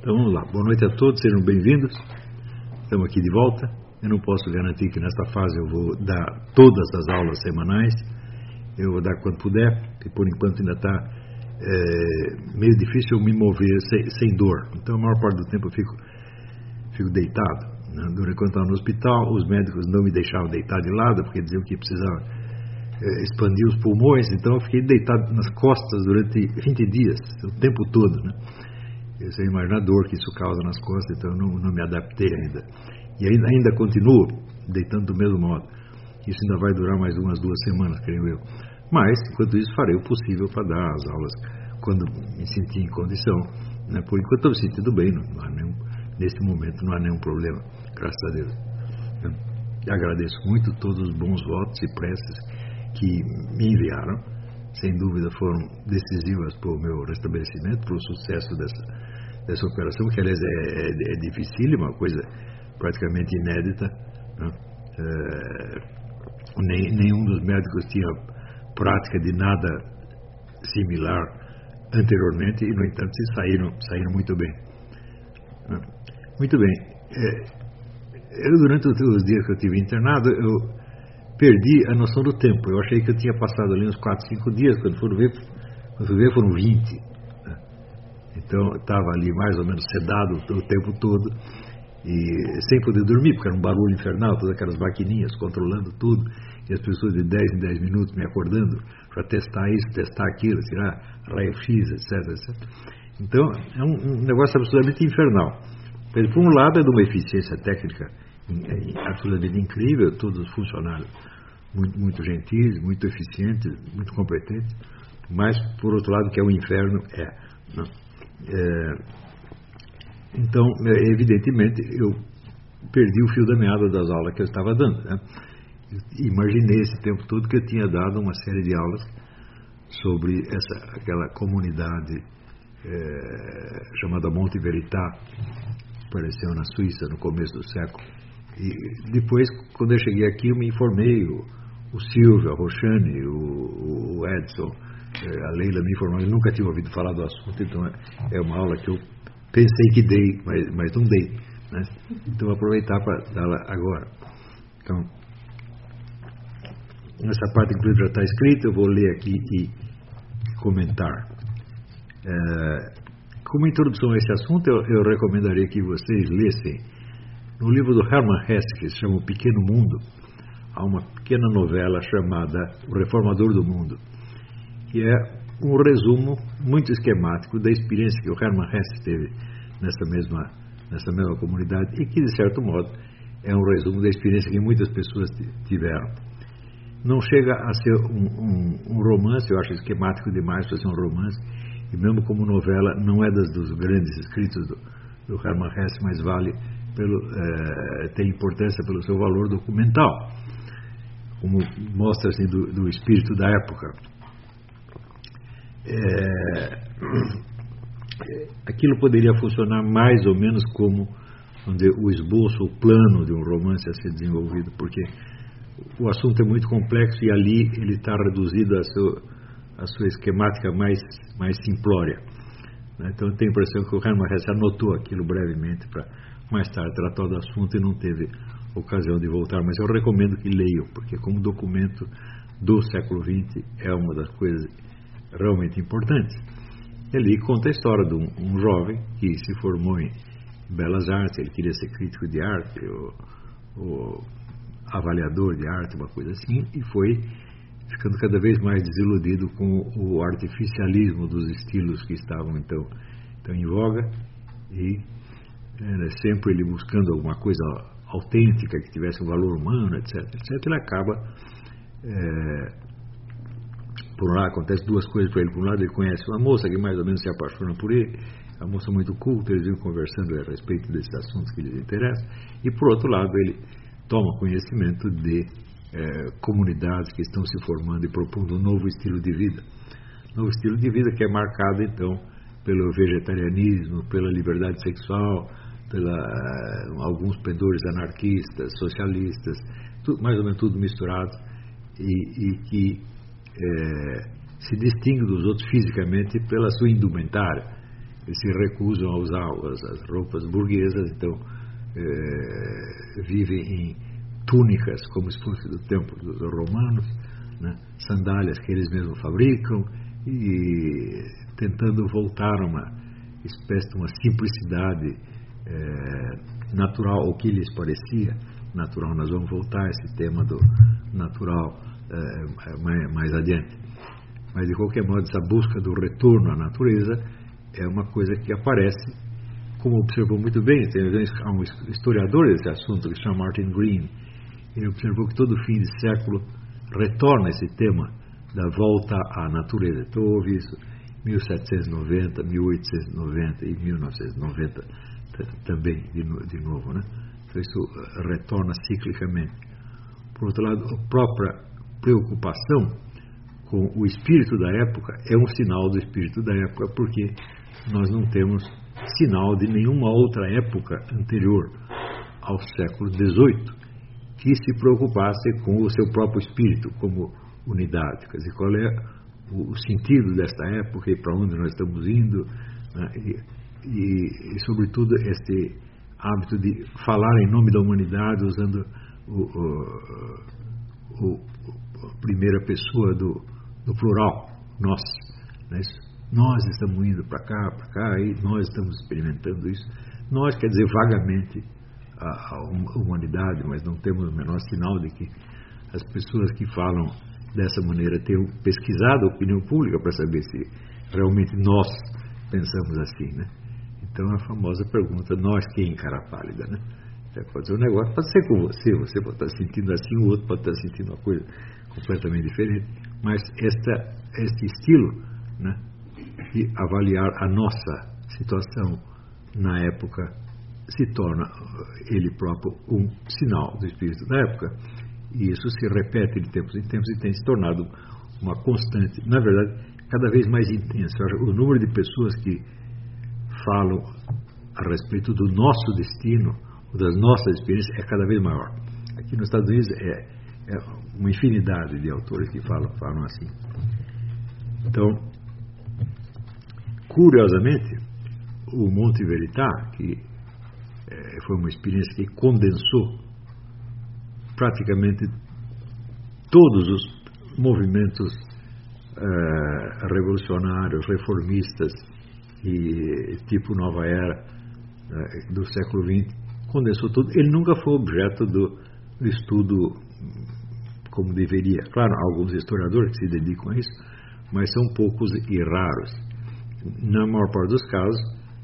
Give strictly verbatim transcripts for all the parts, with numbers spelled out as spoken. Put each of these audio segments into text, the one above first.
Então vamos lá, boa noite a todos, sejam bem-vindos. Estamos aqui de volta. Eu não posso garantir que nesta fase eu vou dar todas as aulas semanais. Eu vou dar quando puder, porque por enquanto ainda está é, meio difícil eu me mover sem, sem dor. Então a maior parte do tempo eu fico, fico deitado, né? Durante quando estava no hospital, os médicos não me deixavam deitar de lado, porque diziam que precisava é, expandir os pulmões. Então eu fiquei deitado nas costas durante vinte dias, o tempo todo, né? Você imagina a dor que isso causa nas costas, então eu não, não me adaptei ainda. E ainda, ainda continuo deitando do mesmo modo. Isso ainda vai durar mais umas duas semanas, creio eu. Mas, enquanto isso, farei o possível para dar as aulas quando me sentir em condição, né? Por enquanto estou me sentindo bem, não, não há nenhum, nesse momento não há nenhum problema, graças a Deus. Eu agradeço muito todos os bons votos e preces que me enviaram. Sem dúvida foram decisivas para o meu restabelecimento, para o sucesso dessa, dessa operação, que aliás é, é, é dificílima, uma coisa praticamente inédita, né? É, nem, nenhum dos médicos tinha prática de nada similar anteriormente e, no entanto, se saíram, saíram muito bem. Né? Muito bem. É, eu, durante os dias que eu tive internado, eu perdi a noção do tempo. Eu achei que eu tinha passado ali uns quatro, cinco dias, quando fui ver, quando fui ver foram vinte. Né? Então, estava ali mais ou menos sedado o tempo todo, e sem poder dormir, porque era um barulho infernal, todas aquelas maquininhas controlando tudo, e as pessoas de dez em dez minutos me acordando para testar isso, testar aquilo, tirar raio-x, etc, etcétera. Então, é um, um negócio absolutamente infernal. Por um lado, é de uma eficiência técnica absolutamente incrível, todos os funcionários muito, muito gentis, muito eficientes, muito competentes, mas, por outro lado, que é um inferno, é. Não? é então, evidentemente, eu perdi o fio da meada das aulas que eu estava dando, né? Imaginei esse tempo todo que eu tinha dado uma série de aulas sobre essa, aquela comunidade é, chamada Monte Verità, que apareceu na Suíça no começo do século. E depois, quando eu cheguei aqui, eu me informei, o, o Silvio, a Roxane, o, o Edson, a Leila me informou, eu nunca tinha ouvido falar do assunto, então é, é uma aula que eu pensei que dei, mas, mas não dei, né? Então vou aproveitar para dá-la agora. Então, essa parte inclusive já está escrita, eu vou ler aqui e comentar. É, como introdução a esse assunto, eu, eu recomendaria que vocês lessem no livro do Hermann Hesse, que se chama O Pequeno Mundo, há uma pequena novela chamada O Reformador do Mundo, que é um resumo muito esquemático da experiência que o Hermann Hesse teve nessa mesma, nessa mesma comunidade e que, de certo modo, é um resumo da experiência que muitas pessoas tiveram. Não chega a ser um, um, um romance, eu acho esquemático demais para ser um romance, e mesmo como novela não é das, dos grandes escritos do, do Hermann Hesse, mas vale pelo, é, tem importância pelo seu valor documental, como mostra assim, do, do espírito da época. É, aquilo poderia funcionar mais ou menos como vamos dizer, o esboço, o plano de um romance a ser desenvolvido, porque o assunto é muito complexo e ali ele está reduzido a, seu, a sua esquemática mais, mais simplória. Então eu tenho a impressão que o Hermann Hesse anotou aquilo brevemente para mais tarde tratar do assunto e não teve ocasião de voltar, mas eu recomendo que leiam, porque como documento do século vinte é uma das coisas realmente importantes. Ele conta a história de um, um jovem que se formou em Belas Artes, ele queria ser crítico de arte, ou, ou avaliador de arte, uma coisa assim, e foi ficando cada vez mais desiludido com o artificialismo dos estilos que estavam então, então em voga, e era sempre ele buscando alguma coisa autêntica, que tivesse um valor humano, etc, etc, ele acaba é, por lá acontece duas coisas para ele. Por um lado, ele conhece uma moça que mais ou menos se apaixona por ele, a moça muito culta, eles vêm conversando a respeito desses assuntos que lhes interessam, e por outro lado, ele toma conhecimento de eh, comunidades que estão se formando e propondo um novo estilo de vida. Novo estilo de vida que é marcado, então, pelo vegetarianismo, pela liberdade sexual, pela alguns pendores anarquistas, socialistas, tudo, mais ou menos tudo misturado, e, e que É, se distingue dos outros fisicamente pela sua indumentária, eles se recusam a usar as, as roupas burguesas, então é, vivem em túnicas, como se fosse do tempo dos romanos, né? Sandálias que eles mesmos fabricam, e tentando voltar a uma espécie de uma simplicidade é, natural, o que lhes parecia natural. Nós vamos voltar a esse tema do natural é, mais, mais adiante. Mas, de qualquer modo, essa busca do retorno à natureza é uma coisa que aparece, como observou muito bem, tem um historiador desse assunto que se chama Martin Green. Ele observou que todo fim de século retorna esse tema da volta à natureza. Então houve isso em mil setecentos e noventa, mil oitocentos e noventa e mil novecentos e noventa também, de, de novo, né? Então isso retorna ciclicamente. Por outro lado, a própria preocupação com o espírito da época é um sinal do espírito da época, porque nós não temos sinal de nenhuma outra época anterior ao século dezoito que se preocupasse com o seu próprio espírito como unidade. Quer dizer, qual é o sentido desta época e para onde nós estamos indo, né? e, e, e, sobretudo, este hábito de falar em nome da humanidade usando o, o, o, a primeira pessoa do, do plural, nós. Né? Nós estamos indo para cá, para cá, e nós estamos experimentando isso. Nós quer dizer vagamente a, a humanidade, mas não temos o menor sinal de que as pessoas que falam dessa maneira tenham pesquisado a opinião pública para saber se realmente nós pensamos assim, né? Então a famosa pergunta, nós quem, cara pálida, né? Pode ser um negócio, pode ser com você, você pode estar sentindo assim, o outro pode estar sentindo uma coisa completamente diferente, mas esta, este estilo, né, de avaliar a nossa situação na época se torna ele próprio um sinal do espírito da época, e isso se repete de tempos em tempos e tem se tornado uma constante, na verdade, cada vez mais intensa. O número de pessoas que falam a respeito do nosso destino, das nossas experiências, é cada vez maior. Aqui nos Estados Unidos é, é uma infinidade de autores que falam, falam assim. Então, curiosamente, o Monte Veritas, que é, foi uma experiência que condensou praticamente todos os movimentos é, revolucionários, reformistas e tipo Nova Era é, do século vinte, condensou tudo. Ele nunca foi objeto do, do estudo como deveria. Claro, alguns historiadores que se dedicam a isso, mas são poucos e raros. Na maior parte dos casos,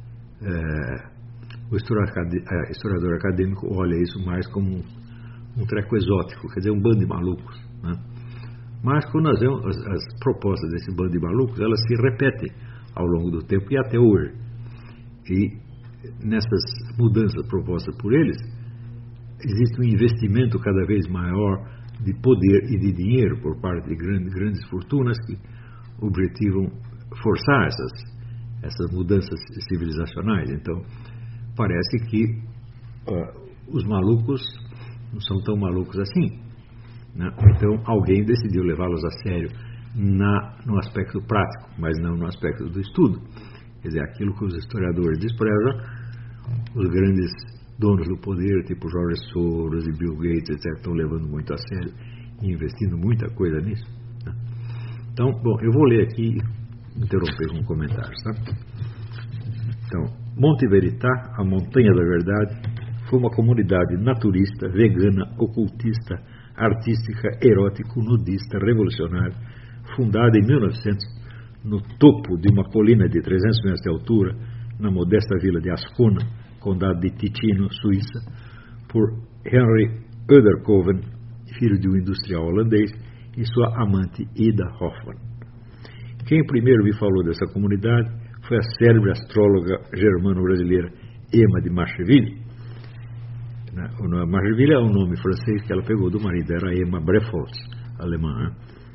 é, o historiador acadêmico olha isso mais como um, um treco exótico, quer dizer, um bando de malucos, né? Mas quando nós vemos as, as propostas desse bando de malucos, elas se repetem ao longo do tempo e até hoje. E nessas mudanças propostas por eles, existe um investimento cada vez maior de poder e de dinheiro por parte de grandes, grandes fortunas que objetivam forçar essas, essas mudanças civilizacionais. Então, parece que uh, os malucos não são tão malucos assim, né? Então, alguém decidiu levá-los a sério na, no aspecto prático, mas não no aspecto do estudo. Quer dizer, aquilo que os historiadores desprezam, os grandes donos do poder, tipo George Soros e Bill Gates, etcétera, estão levando muito a sério e investindo muita coisa nisso, né? Então, bom, eu vou ler aqui e interromper com comentários, tá? Então, Monte Veritas, a Montanha da Verdade, foi uma comunidade naturista, vegana, ocultista, artística, erótico, nudista, revolucionária, fundada em mil e novecentos, no topo de uma colina de trezentos metros de altura, na modesta vila de Ascona, condado de Ticino, Suíça, por Henry Uderkoven, filho de um industrial holandês, e sua amante Ida Hoffmann. Quem primeiro me falou dessa comunidade foi a célebre astróloga germano-brasileira Emma de Marcheville. O nome Marcheville é um nome francês que ela pegou do marido, era Emma Brefols, alemã.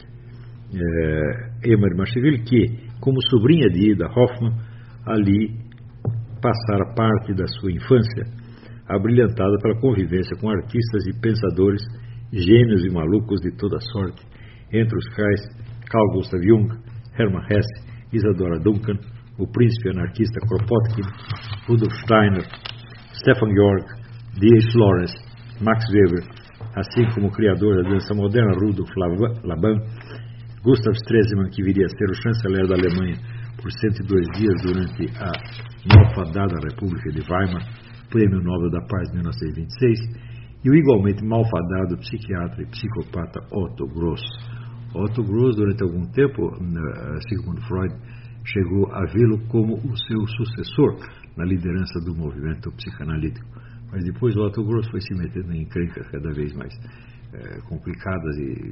É, Emma de Marcheville, que, como sobrinha de Ida Hoffmann, ali passara parte da sua infância abrilhantada pela convivência com artistas e pensadores, gênios e malucos de toda sorte, entre os quais Carl Gustav Jung, Hermann Hesse, Isadora Duncan, o príncipe anarquista Kropotkin, Rudolf Steiner, Stefan Georg, D H Lawrence, Max Weber, assim como o criador da dança moderna Rudolf Laban, Gustav Stresemann, que viria a ser o chanceler da Alemanha por cento e dois dias durante a malfadada República de Weimar, Prêmio Nobel da Paz de mil novecentos e vinte e seis, e o igualmente malfadado psiquiatra e psicopata Otto Gross. Otto Gross, durante algum tempo, Sigmund Freud chegou a vê-lo como o seu sucessor na liderança do movimento psicanalítico. Mas depois o Otto Gross foi se metendo em encrencas cada vez mais é, complicadas e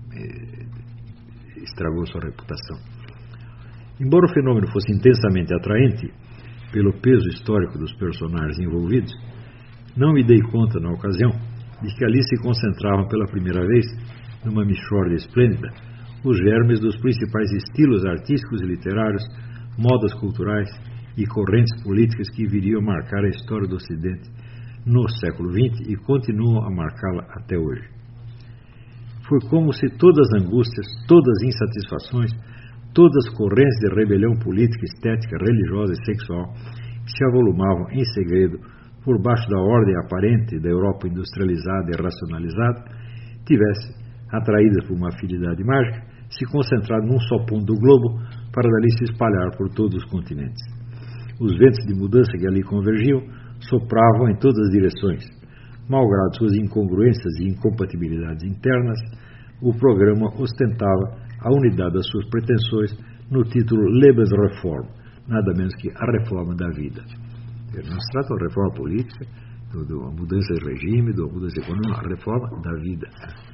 é, estragou sua reputação. Embora o fenômeno fosse intensamente atraente pelo peso histórico dos personagens envolvidos, não me dei conta, na ocasião, de que ali se concentravam pela primeira vez, numa mixórdia esplêndida, os germes dos principais estilos artísticos e literários, modas culturais e correntes políticas que viriam a marcar a história do Ocidente no século vinte e continuam a marcá-la até hoje. Foi como se todas as angústias, todas as insatisfações, todas as correntes de rebelião política, estética, religiosa e sexual que se avolumavam em segredo por baixo da ordem aparente da Europa industrializada e racionalizada, tivesse, atraídas por uma afinidade mágica, se concentrado num só ponto do globo para dali se espalhar por todos os continentes. Os ventos de mudança que ali convergiam sopravam em todas as direções. Malgrado suas incongruências e incompatibilidades internas, o programa ostentava a unidade das suas pretensões no título Lebensreform, nada menos que a reforma da vida. Não se trata de uma reforma política, de uma mudança de regime, de uma mudança econômica, a reforma da vida.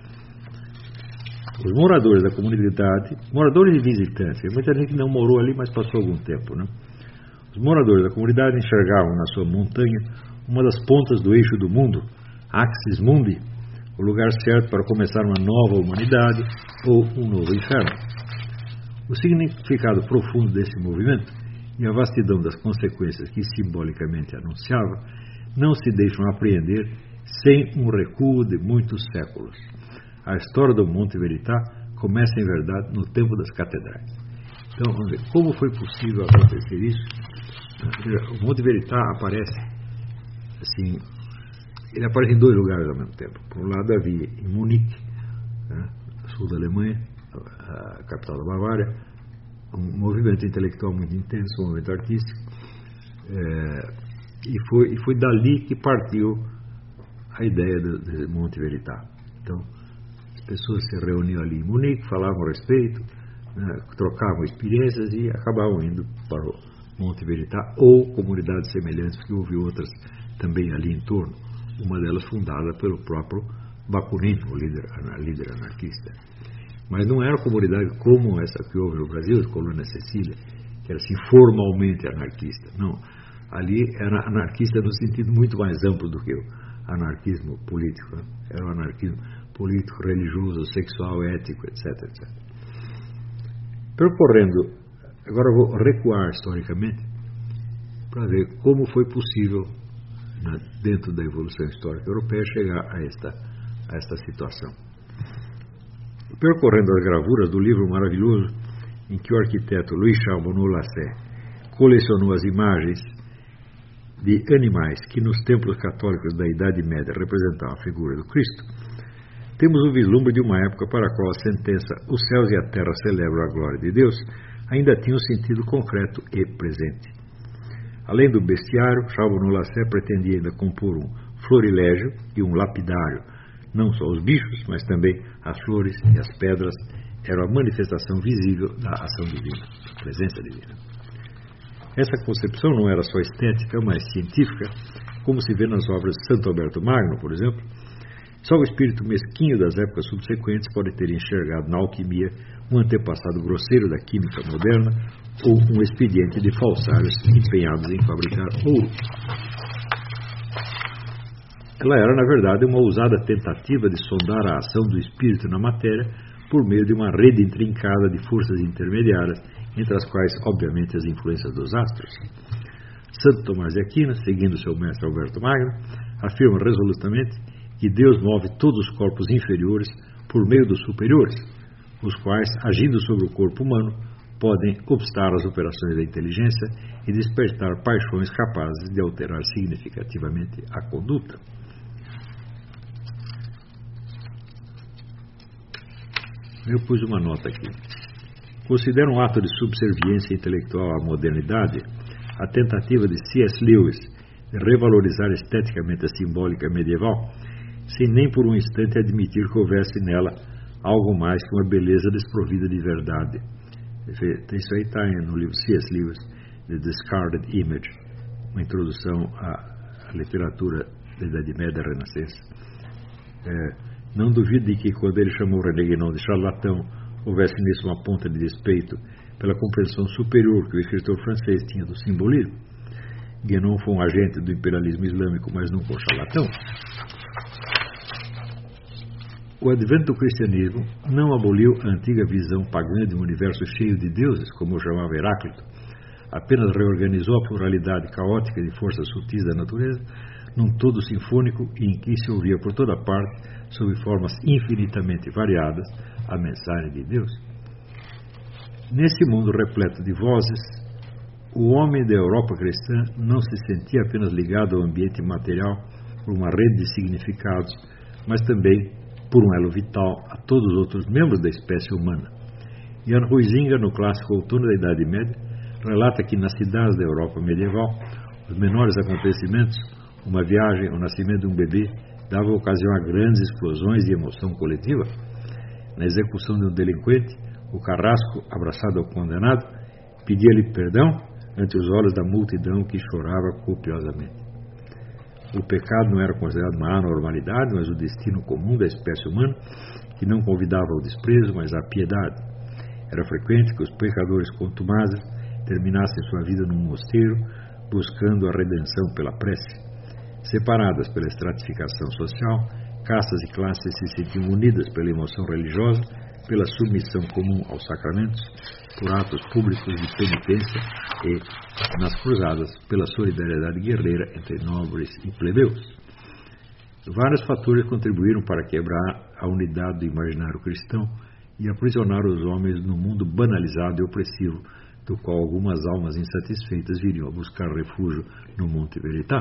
Os moradores da comunidade, moradores e visitantes, muita gente não morou ali, mas passou algum tempo, né? Os moradores da comunidade enxergavam na sua montanha uma das pontas do eixo do mundo, Axis Mundi, o lugar certo para começar uma nova humanidade ou um novo inferno. O significado profundo desse movimento e a vastidão das consequências que simbolicamente anunciava não se deixam apreender sem um recuo de muitos séculos. A história do Monte Verità começa, em verdade, no tempo das catedrais. Então, vamos ver, como foi possível acontecer isso? O Monte Verità aparece, assim, ele aparece em dois lugares ao mesmo tempo. Por um lado havia em Munique, né, sul da Alemanha, a capital da Bavária, um movimento intelectual muito intenso, um movimento artístico, é, e, foi, e foi dali que partiu a ideia do, do Monte Verità. Então, as pessoas se reuniam ali em Munique, falavam a respeito, né, trocavam experiências e acabavam indo para o Monte Verità ou comunidades semelhantes, que houve outras também ali em torno, uma delas fundada pelo próprio Bakunin, o líder, líder anarquista. Mas não era comunidade como essa que houve no Brasil, a Colônia Cecília, que era assim formalmente anarquista. Não, ali era anarquista no sentido muito mais amplo do que o anarquismo político, né? Era o anarquismo político, religioso, sexual, ético, etc, etcétera. Percorrendo, agora vou recuar historicamente para ver como foi possível, né, dentro da evolução histórica europeia, chegar a esta, a esta situação. Percorrendo as gravuras do livro maravilhoso em que o arquiteto Louis Charbonneau-Lasset colecionou as imagens de animais que nos templos católicos da Idade Média representavam a figura do Cristo, temos o vislumbre de uma época para a qual a sentença "os céus e a terra celebram a glória de Deus" ainda tinha um sentido concreto e presente. Além do bestiário, Charbonneau-Lasset pretendia ainda compor um florilégio e um lapidário. Não só os bichos, mas também as flores e as pedras eram a manifestação visível da ação divina, da presença divina. Essa concepção não era só estética, mas científica, como se vê nas obras de Santo Alberto Magno, por exemplo. Só o espírito mesquinho das épocas subsequentes pode ter enxergado na alquimia um antepassado grosseiro da química moderna ou um expediente de falsários empenhados em fabricar ouro. Ela era, na verdade, uma ousada tentativa de sondar a ação do espírito na matéria por meio de uma rede intrincada de forças intermediárias, entre as quais, obviamente, as influências dos astros. Santo Tomás de Aquino, seguindo seu mestre Alberto Magno, afirma resolutamente que Deus move todos os corpos inferiores por meio dos superiores, os quais, agindo sobre o corpo humano, podem obstar as operações da inteligência e despertar paixões capazes de alterar significativamente a conduta. Eu pus uma nota aqui. Considero um ato de subserviência intelectual à modernidade a tentativa de C S Lewis de revalorizar esteticamente a simbólica medieval, sem nem por um instante admitir que houvesse nela algo mais que uma beleza desprovida de verdade. Isso aí está no livro C S Lewis, The Discarded Image, uma introdução à literatura da Idade Média e Renascença. É, não duvido de que, quando ele chamou René Guénon de charlatão, houvesse nisso uma ponta de despeito pela compreensão superior que o escritor francês tinha do simbolismo. Guénon foi um agente do imperialismo islâmico, mas nunca um charlatão. O advento do cristianismo não aboliu a antiga visão pagã de um universo cheio de deuses, como o chamava Heráclito, apenas reorganizou a pluralidade caótica de forças sutis da natureza num todo sinfônico e em que se ouvia por toda parte, sob formas infinitamente variadas, a mensagem de Deus. Nesse mundo repleto de vozes, o homem da Europa cristã não se sentia apenas ligado ao ambiente material por uma rede de significados, mas também por um elo vital a todos os outros membros da espécie humana. Jan Huizinga, no clássico Outono da Idade Média, relata que nas cidades da Europa medieval, os menores acontecimentos, uma viagem, o nascimento de um bebê, dava ocasião a grandes explosões de emoção coletiva. Na execução de um delinquente, o carrasco, abraçado ao condenado, pedia-lhe perdão ante os olhos da multidão que chorava copiosamente. O pecado não era considerado uma anormalidade, mas o destino comum da espécie humana, que não convidava ao desprezo, mas à piedade. Era frequente que os pecadores contumazes terminassem sua vida num mosteiro, buscando a redenção pela prece. Separadas pela estratificação social, castas e classes se sentiam unidas pela emoção religiosa, pela submissão comum aos sacramentos, por atos públicos de penitência e, nas cruzadas, pela solidariedade guerreira entre nobres e plebeus. Vários fatores contribuíram para quebrar a unidade do imaginário cristão e aprisionar os homens no mundo banalizado e opressivo, do qual algumas almas insatisfeitas viriam a buscar refúgio no Monte Verità.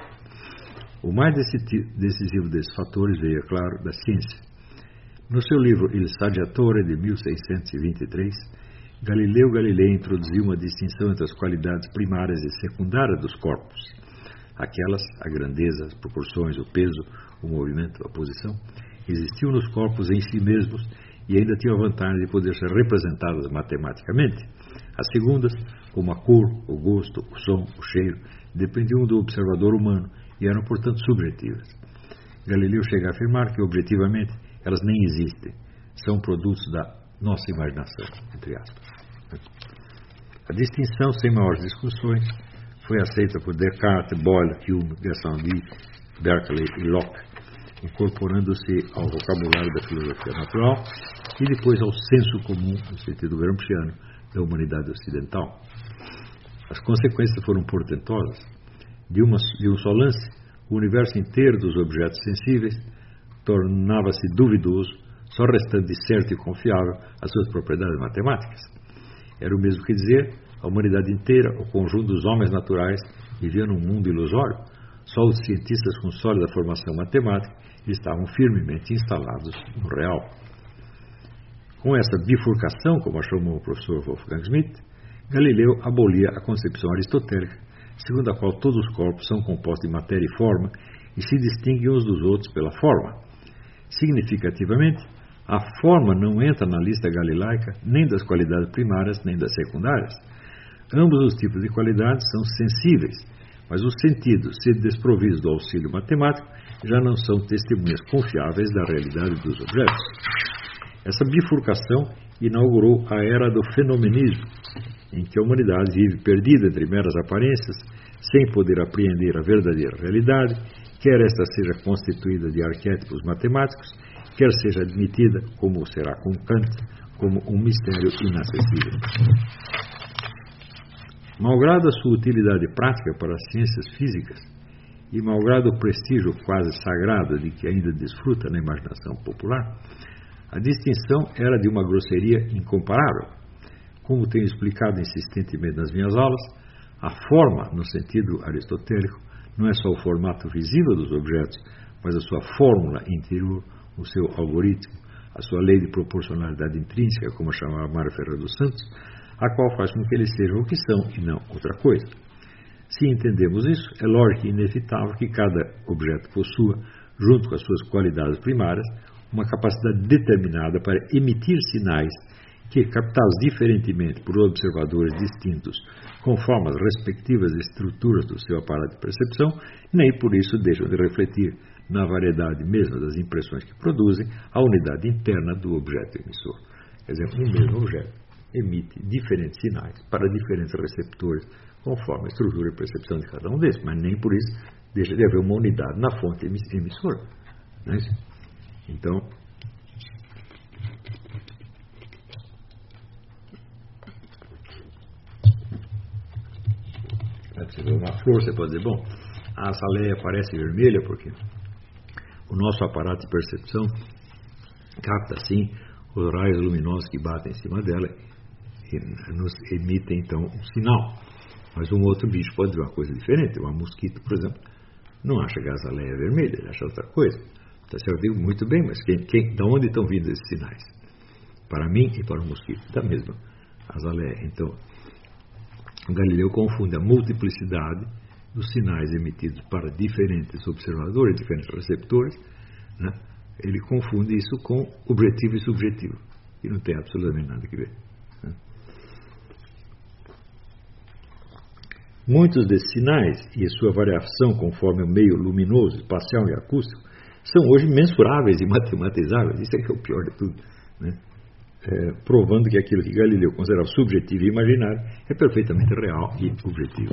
O mais decisivo desses fatores veio, é claro, da ciência. No seu livro Il Saggiatore, de mil seiscentos e vinte e três, Galileu Galilei introduziu uma distinção entre as qualidades primárias e secundárias dos corpos. Aquelas, a grandeza, as proporções, o peso, o movimento, a posição, existiam nos corpos em si mesmos e ainda tinham a vantagem de poder ser representadas matematicamente. As segundas, como a cor, o gosto, o som, o cheiro, dependiam do observador humano e eram, portanto, subjetivas. Galileu chega a afirmar que, objetivamente, elas nem existem, são produtos da nossa imaginação, entre aspas. A distinção, sem maiores discussões, foi aceita por Descartes, Boyle, Hume, Gassendi, Berkeley e Locke, incorporando-se ao vocabulário da filosofia natural e depois ao senso comum, no sentido gramsciano, da humanidade ocidental. As consequências foram portentosas. De, uma, de um só lance, o universo inteiro dos objetos sensíveis tornava-se duvidoso, só restando de certo e confiável as suas propriedades matemáticas. Era o mesmo que dizer, a humanidade inteira, o conjunto dos homens naturais, vivia num mundo ilusório. Só os cientistas com sólida formação matemática estavam firmemente instalados no real. Com essa bifurcação, como a chamou o professor Wolfgang Schmidt, Galileu abolia a concepção aristotélica, segundo a qual todos os corpos são compostos de matéria e forma e se distinguem uns dos outros pela forma. Significativamente, a forma não entra na lista galilaica nem das qualidades primárias nem das secundárias. Ambos os tipos de qualidades são sensíveis, mas os sentidos, se desprovidos do auxílio matemático, já não são testemunhas confiáveis da realidade dos objetos. Essa bifurcação inaugurou a era do fenomenismo, em que a humanidade vive perdida entre meras aparências, sem poder apreender a verdadeira realidade, quer esta seja constituída de arquétipos matemáticos, quer seja admitida, como será com Kant, como um mistério inacessível. Malgrado a sua utilidade prática para as ciências físicas e malgrado o prestígio quase sagrado de que ainda desfruta na imaginação popular, a distinção era de uma grosseria incomparável. como tenho explicado insistentemente nas minhas aulas, a forma, no sentido aristotélico, não é só o formato visível dos objetos, mas a sua fórmula interior, o seu algoritmo, a sua lei de proporcionalidade intrínseca, como chamava Mário Ferreira dos Santos, a qual faz com que eles sejam o que são e não outra coisa. Se entendemos isso, é lógico e inevitável que cada objeto possua, junto com as suas qualidades primárias, uma capacidade determinada para emitir sinais que, captados diferentemente por observadores distintos, conforme as respectivas estruturas do seu aparato de percepção, nem por isso deixam de refletir, na variedade mesmo das impressões que produzem, a unidade interna do objeto emissor. Quer dizer, um mesmo objeto emite diferentes sinais para diferentes receptores, conforme a estrutura e percepção de cada um desses, mas nem por isso deixa de haver uma unidade na fonte emissora. Não é isso? Então, você vê uma flor, você pode dizer, bom, a azaleia parece vermelha porque o nosso aparato de percepção capta, assim, os raios luminosos que batem em cima dela e nos emitem, então, um sinal. Mas um outro bicho pode dizer uma coisa diferente. Um mosquito, por exemplo, não acha que a azaleia é vermelha, ele acha outra coisa. Então, eu digo muito bem, mas quem, quem, de onde estão vindo esses sinais? Para mim e para o mosquito, da mesma azaleia. Então, o Galileu confunde a multiplicidade dos sinais emitidos para diferentes observadores, diferentes receptores, né? Ele confunde isso com objetivo e subjetivo, que não tem absolutamente nada a ver. Né? Muitos desses sinais e a sua variação conforme o meio luminoso, espacial e acústico são hoje mensuráveis e matematizáveis. Isso é que é o pior de tudo, né? É, provando que aquilo que Galileu considerava subjetivo e imaginário é perfeitamente real e objetivo.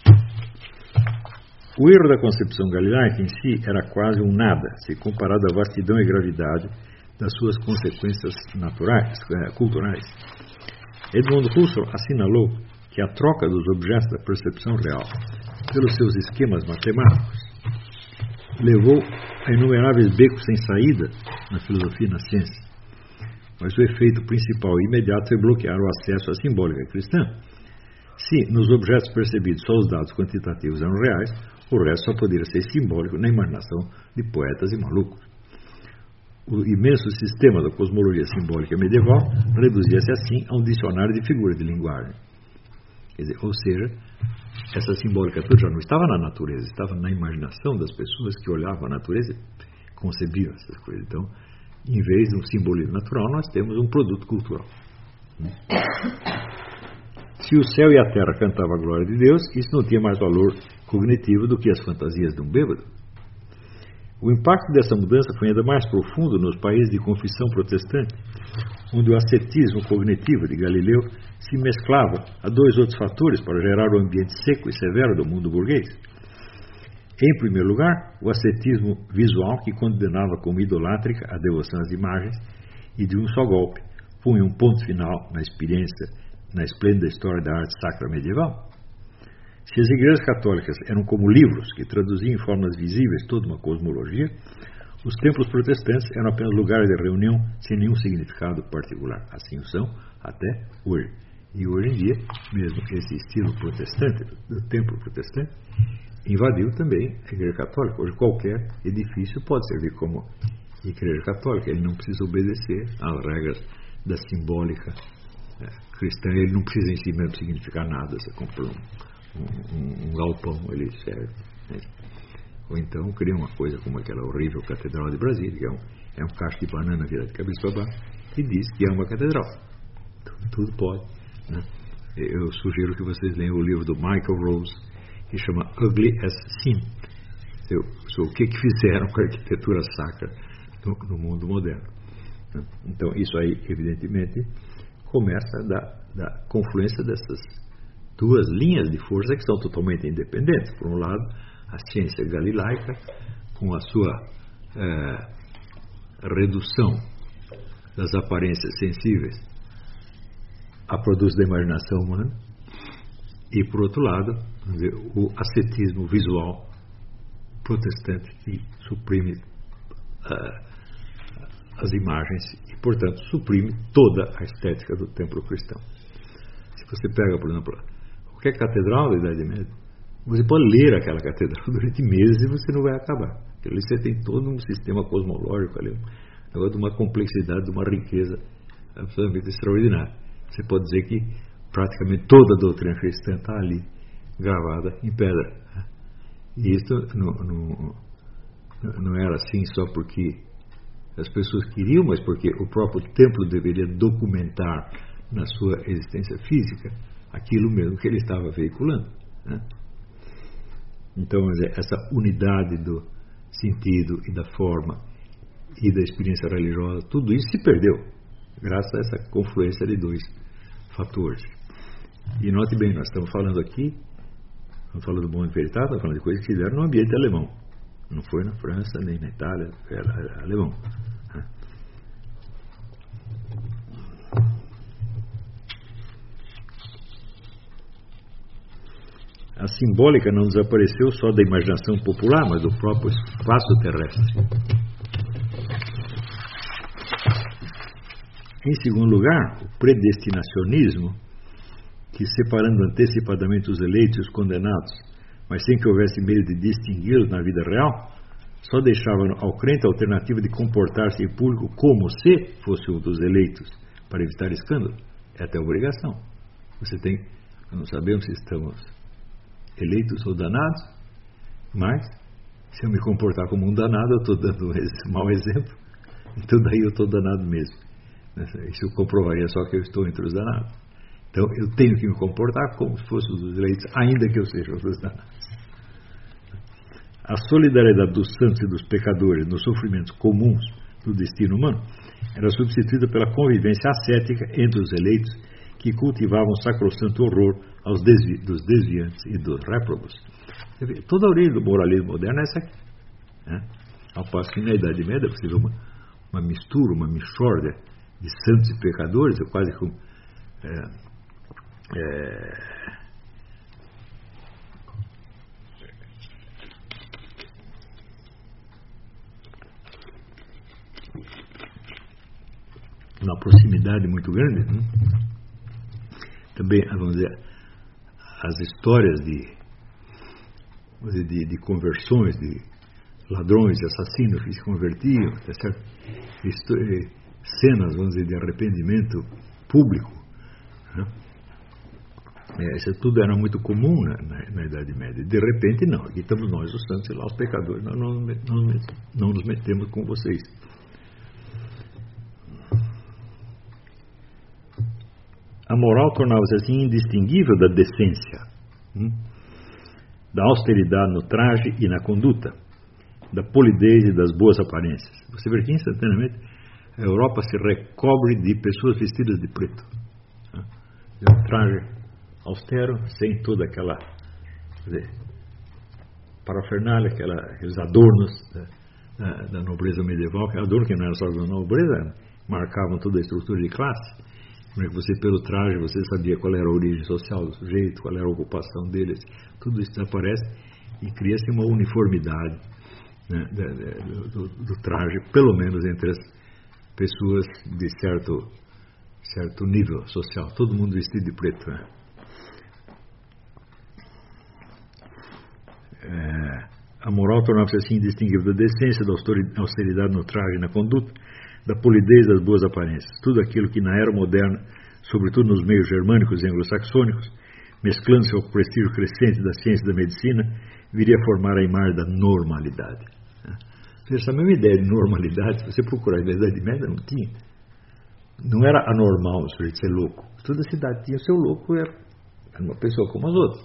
O erro da concepção galilaica em si era quase um nada, se comparado à vastidão e gravidade das suas consequências naturais, culturais. Edmund Husserl assinalou que a troca dos objetos da percepção real pelos seus esquemas matemáticos levou a inumeráveis becos sem saída na filosofia e na ciência. Mas o efeito principal e imediato foi bloquear o acesso à simbólica cristã. Se nos objetos percebidos só os dados quantitativos eram reais, o resto só poderia ser simbólico na imaginação de poetas e malucos. O imenso sistema da cosmologia simbólica medieval reduzia-se assim a um dicionário de figuras de linguagem. Quer dizer, ou seja, essa simbólica toda já não estava na natureza, estava na imaginação das pessoas que olhavam a natureza e concebiam essas coisas. Então, em vez de um simbolismo natural, nós temos um produto cultural. Se o céu e a terra cantavam a glória de Deus, isso não tinha mais valor cognitivo do que as fantasias de um bêbado. O impacto dessa mudança foi ainda mais profundo nos países de confissão protestante, onde o ascetismo cognitivo de Galileu se mesclava a dois outros fatores para gerar o ambiente seco e severo do mundo burguês. Em primeiro lugar, o ascetismo visual, que condenava como idolátrica a devoção às imagens e, de um só golpe, punha um ponto final na experiência, na esplêndida história da arte sacra medieval. Se as igrejas católicas eram como livros que traduziam em formas visíveis toda uma cosmologia, os templos protestantes eram apenas lugares de reunião sem nenhum significado particular. Assim o são até hoje. E hoje em dia, mesmo esse estilo protestante, do templo protestante, invadiu também a igreja católica. Hoje qualquer edifício pode servir como igreja católica. Ele não precisa obedecer às regras da simbólica é, cristã. Ele não precisa em si mesmo significar nada. Você compra um, um, um galpão, ele serve. Né? Ou então cria uma coisa como aquela horrível Catedral de Brasília, que é um, é um cacho de banana virado de cabeça para baixo, e diz que é uma catedral. Tudo, tudo pode. Né? Eu sugiro que vocês leiam o livro do Michael Rose, que chama Ugly as Sin. Eu, so, o que, que fizeram com a arquitetura sacra no, no mundo moderno. Né? Então, isso aí, evidentemente, começa da, da confluência dessas duas linhas de força que são totalmente independentes. Por um lado, a ciência galilaica, com a sua é, redução das aparências sensíveis a produto da imaginação humana, e, por outro lado, vamos dizer, o ascetismo visual protestante que suprime uh, as imagens e, portanto, suprime toda a estética do templo cristão. você pega, por exemplo, qualquer catedral da Idade Média, você pode ler aquela catedral durante meses e você não vai acabar. Porque ali você tem todo um sistema cosmológico ali, de uma complexidade, de uma riqueza absolutamente extraordinária. Você pode dizer que praticamente toda a doutrina cristã está ali, gravada em pedra. E isso não, não, não era assim só porque as pessoas queriam, mas porque o próprio templo deveria documentar na sua existência física aquilo mesmo que ele estava veiculando, né? Então, essa unidade do sentido e da forma e da experiência religiosa, tudo isso se perdeu graças a essa confluência de dois fatores. E note bem, nós estamos falando aqui, estamos falando do bom e veritado, estamos falando de coisas que fizeram no ambiente alemão. Não foi na França, nem na Itália, era alemão. A simbólica não desapareceu só da imaginação popular, mas do próprio espaço terrestre. Em segundo lugar, o predestinacionismo, que separando antecipadamente os eleitos e os condenados, mas sem que houvesse meio de distingui-los na vida real, só deixava ao crente a alternativa de comportar-se em público como se fosse um dos eleitos, para evitar escândalo. É até obrigação. Você tem, não sabemos se estamos eleitos ou danados, mas se eu me comportar como um danado, eu estou dando um mau exemplo, então daí eu estou danado mesmo. Isso comprovaria só que eu estou entre os danados. Então eu tenho que me comportar como se fosse um dos eleitos, ainda que eu seja um dos danados. A solidariedade dos santos e dos pecadores nos sofrimentos comuns do destino humano era substituída pela convivência ascética entre os eleitos, que cultivavam sacrossanto horror aos desvi dos desviantes e dos réprobos. Toda a origem do moralismo moderno é essa aqui, né? Ao passo que na Idade Média você vê uma, uma mistura, uma mixórdia de santos e pecadores, é quase como é, é, uma proximidade muito grande, né? Também, vamos dizer, as histórias de, de, de conversões, de ladrões, de assassinos que se convertiam, tá certo? Isto, cenas, vamos dizer, de arrependimento público, né? É, isso tudo era muito comum na, na, na Idade Média. De repente, não, aqui estamos nós, os santos, e lá os pecadores, nós não, não, não nos metemos com vocês. A moral tornava-se assim indistinguível da decência, hum? da austeridade no traje e na conduta, da polidez e das boas aparências. Você vê que instantaneamente a Europa se recobre de pessoas vestidas de preto. Né? Um traje austero, sem toda aquela dizer, parafernália, aquela, aqueles adornos da, da, da nobreza medieval, que adorno que não era só da nobreza, marcavam toda a estrutura de classe. Você, pelo traje, você sabia qual era a origem social do sujeito, qual era a ocupação deles. Tudo isso desaparece e cria-se uma uniformidade, né, do, do, do traje, pelo menos entre as pessoas de certo, certo nível social. Todo mundo vestido de preto, né? É, a moral tornava-se assim indistinguível da decência, da austeridade no traje e na conduta, da polidez das boas aparências. Tudo aquilo que na era moderna, sobretudo nos meios germânicos e anglo-saxônicos, mesclando-se ao prestígio crescente da ciência e da medicina, viria a formar a imagem da normalidade. Essa mesma ideia de normalidade, se você procurar na Idade Média, não tinha. Não era anormal o sujeito ser louco. Toda cidade tinha seu louco, era uma pessoa como as outras.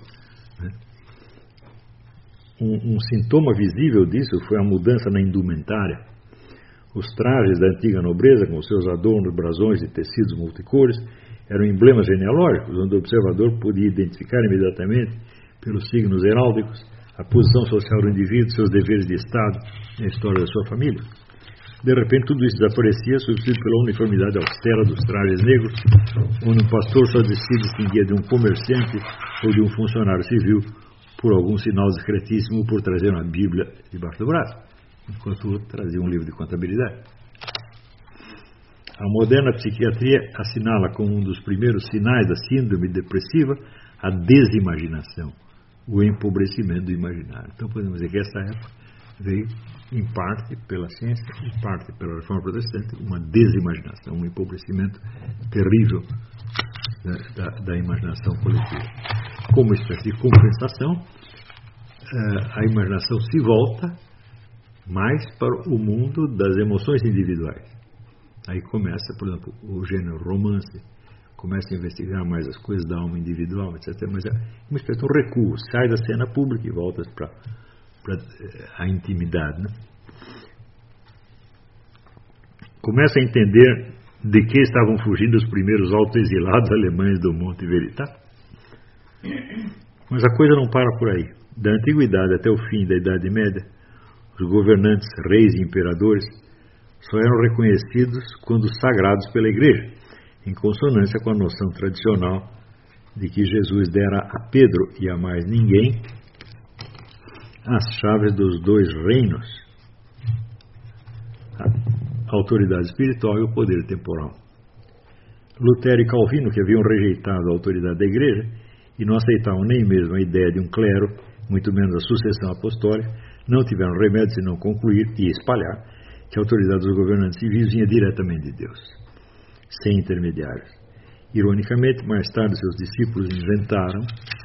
Um, um sintoma visível disso foi a mudança na indumentária. Os trajes da antiga nobreza, com seus adornos, brasões e tecidos multicores, eram emblemas genealógicos, onde o observador podia identificar imediatamente, pelos signos heráldicos, a posição social do indivíduo, seus deveres de Estado e a história da sua família. De repente, tudo isso desaparecia, substituído pela uniformidade austera dos trajes negros, onde um pastor só se distinguia de um comerciante ou de um funcionário civil por algum sinal discretíssimo, por trazer uma Bíblia debaixo do braço, enquanto o outro trazia um livro de contabilidade. A moderna psiquiatria assinala como um dos primeiros sinais da síndrome depressiva a desimaginação, o empobrecimento do imaginário. Então podemos dizer que essa época veio, em parte, pela ciência, em parte pela reforma protestante, uma desimaginação, um empobrecimento terrível da, da, da imaginação coletiva. Como espécie de compensação, a imaginação se volta mais para o mundo das emoções individuais. Aí começa, por exemplo, o gênero romance, começa a investigar mais as coisas da alma individual, etcétera. Mas é uma espécie de um recuo, sai da cena pública e volta para, para a intimidade. Né? Começa a entender de que estavam fugindo os primeiros autoexilados alemães do Monte Veritas. Mas a coisa não para por aí. Da antiguidade até o fim da Idade Média, os governantes, reis e imperadores só eram reconhecidos quando sagrados pela Igreja, em consonância com a noção tradicional de que Jesus dera a Pedro e a mais ninguém as chaves dos dois reinos, a autoridade espiritual e o poder temporal. Lutero e Calvino, que haviam rejeitado a autoridade da Igreja e não aceitavam nem mesmo a ideia de um clero, muito menos a sucessão apostólica, não tiveram remédio senão concluir e espalhar que a autoridade dos governantes civis vinha diretamente de Deus, sem intermediários. Ironicamente, mais tarde seus discípulos inventaram,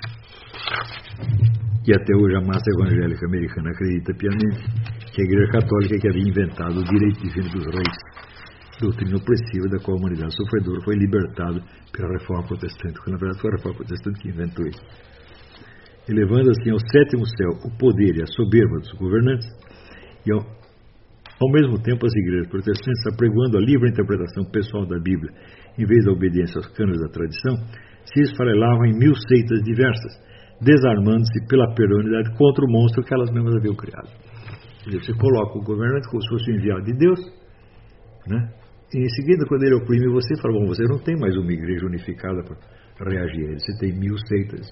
e até hoje a massa evangélica americana acredita piamente, que a Igreja Católica que havia inventado o direito divino dos reis, doutrina opressiva da qual a humanidade sofredora foi libertada pela Reforma Protestante, porque na verdade foi a Reforma Protestante que inventou isso. Elevando assim ao sétimo céu o poder e a soberba dos governantes, e ao, ao mesmo tempo as igrejas protestantes, apregoando a livre interpretação pessoal da Bíblia, em vez da obediência aos cânones da tradição, se esfarelavam em mil seitas diversas, desarmando-se pela perenidade contra o monstro que elas mesmas haviam criado. Você coloca o governante como se fosse o enviado de Deus, né? E em seguida, quando ele oprime você, fala, bom, você não tem mais uma igreja unificada para reagir a ele, você tem mil seitas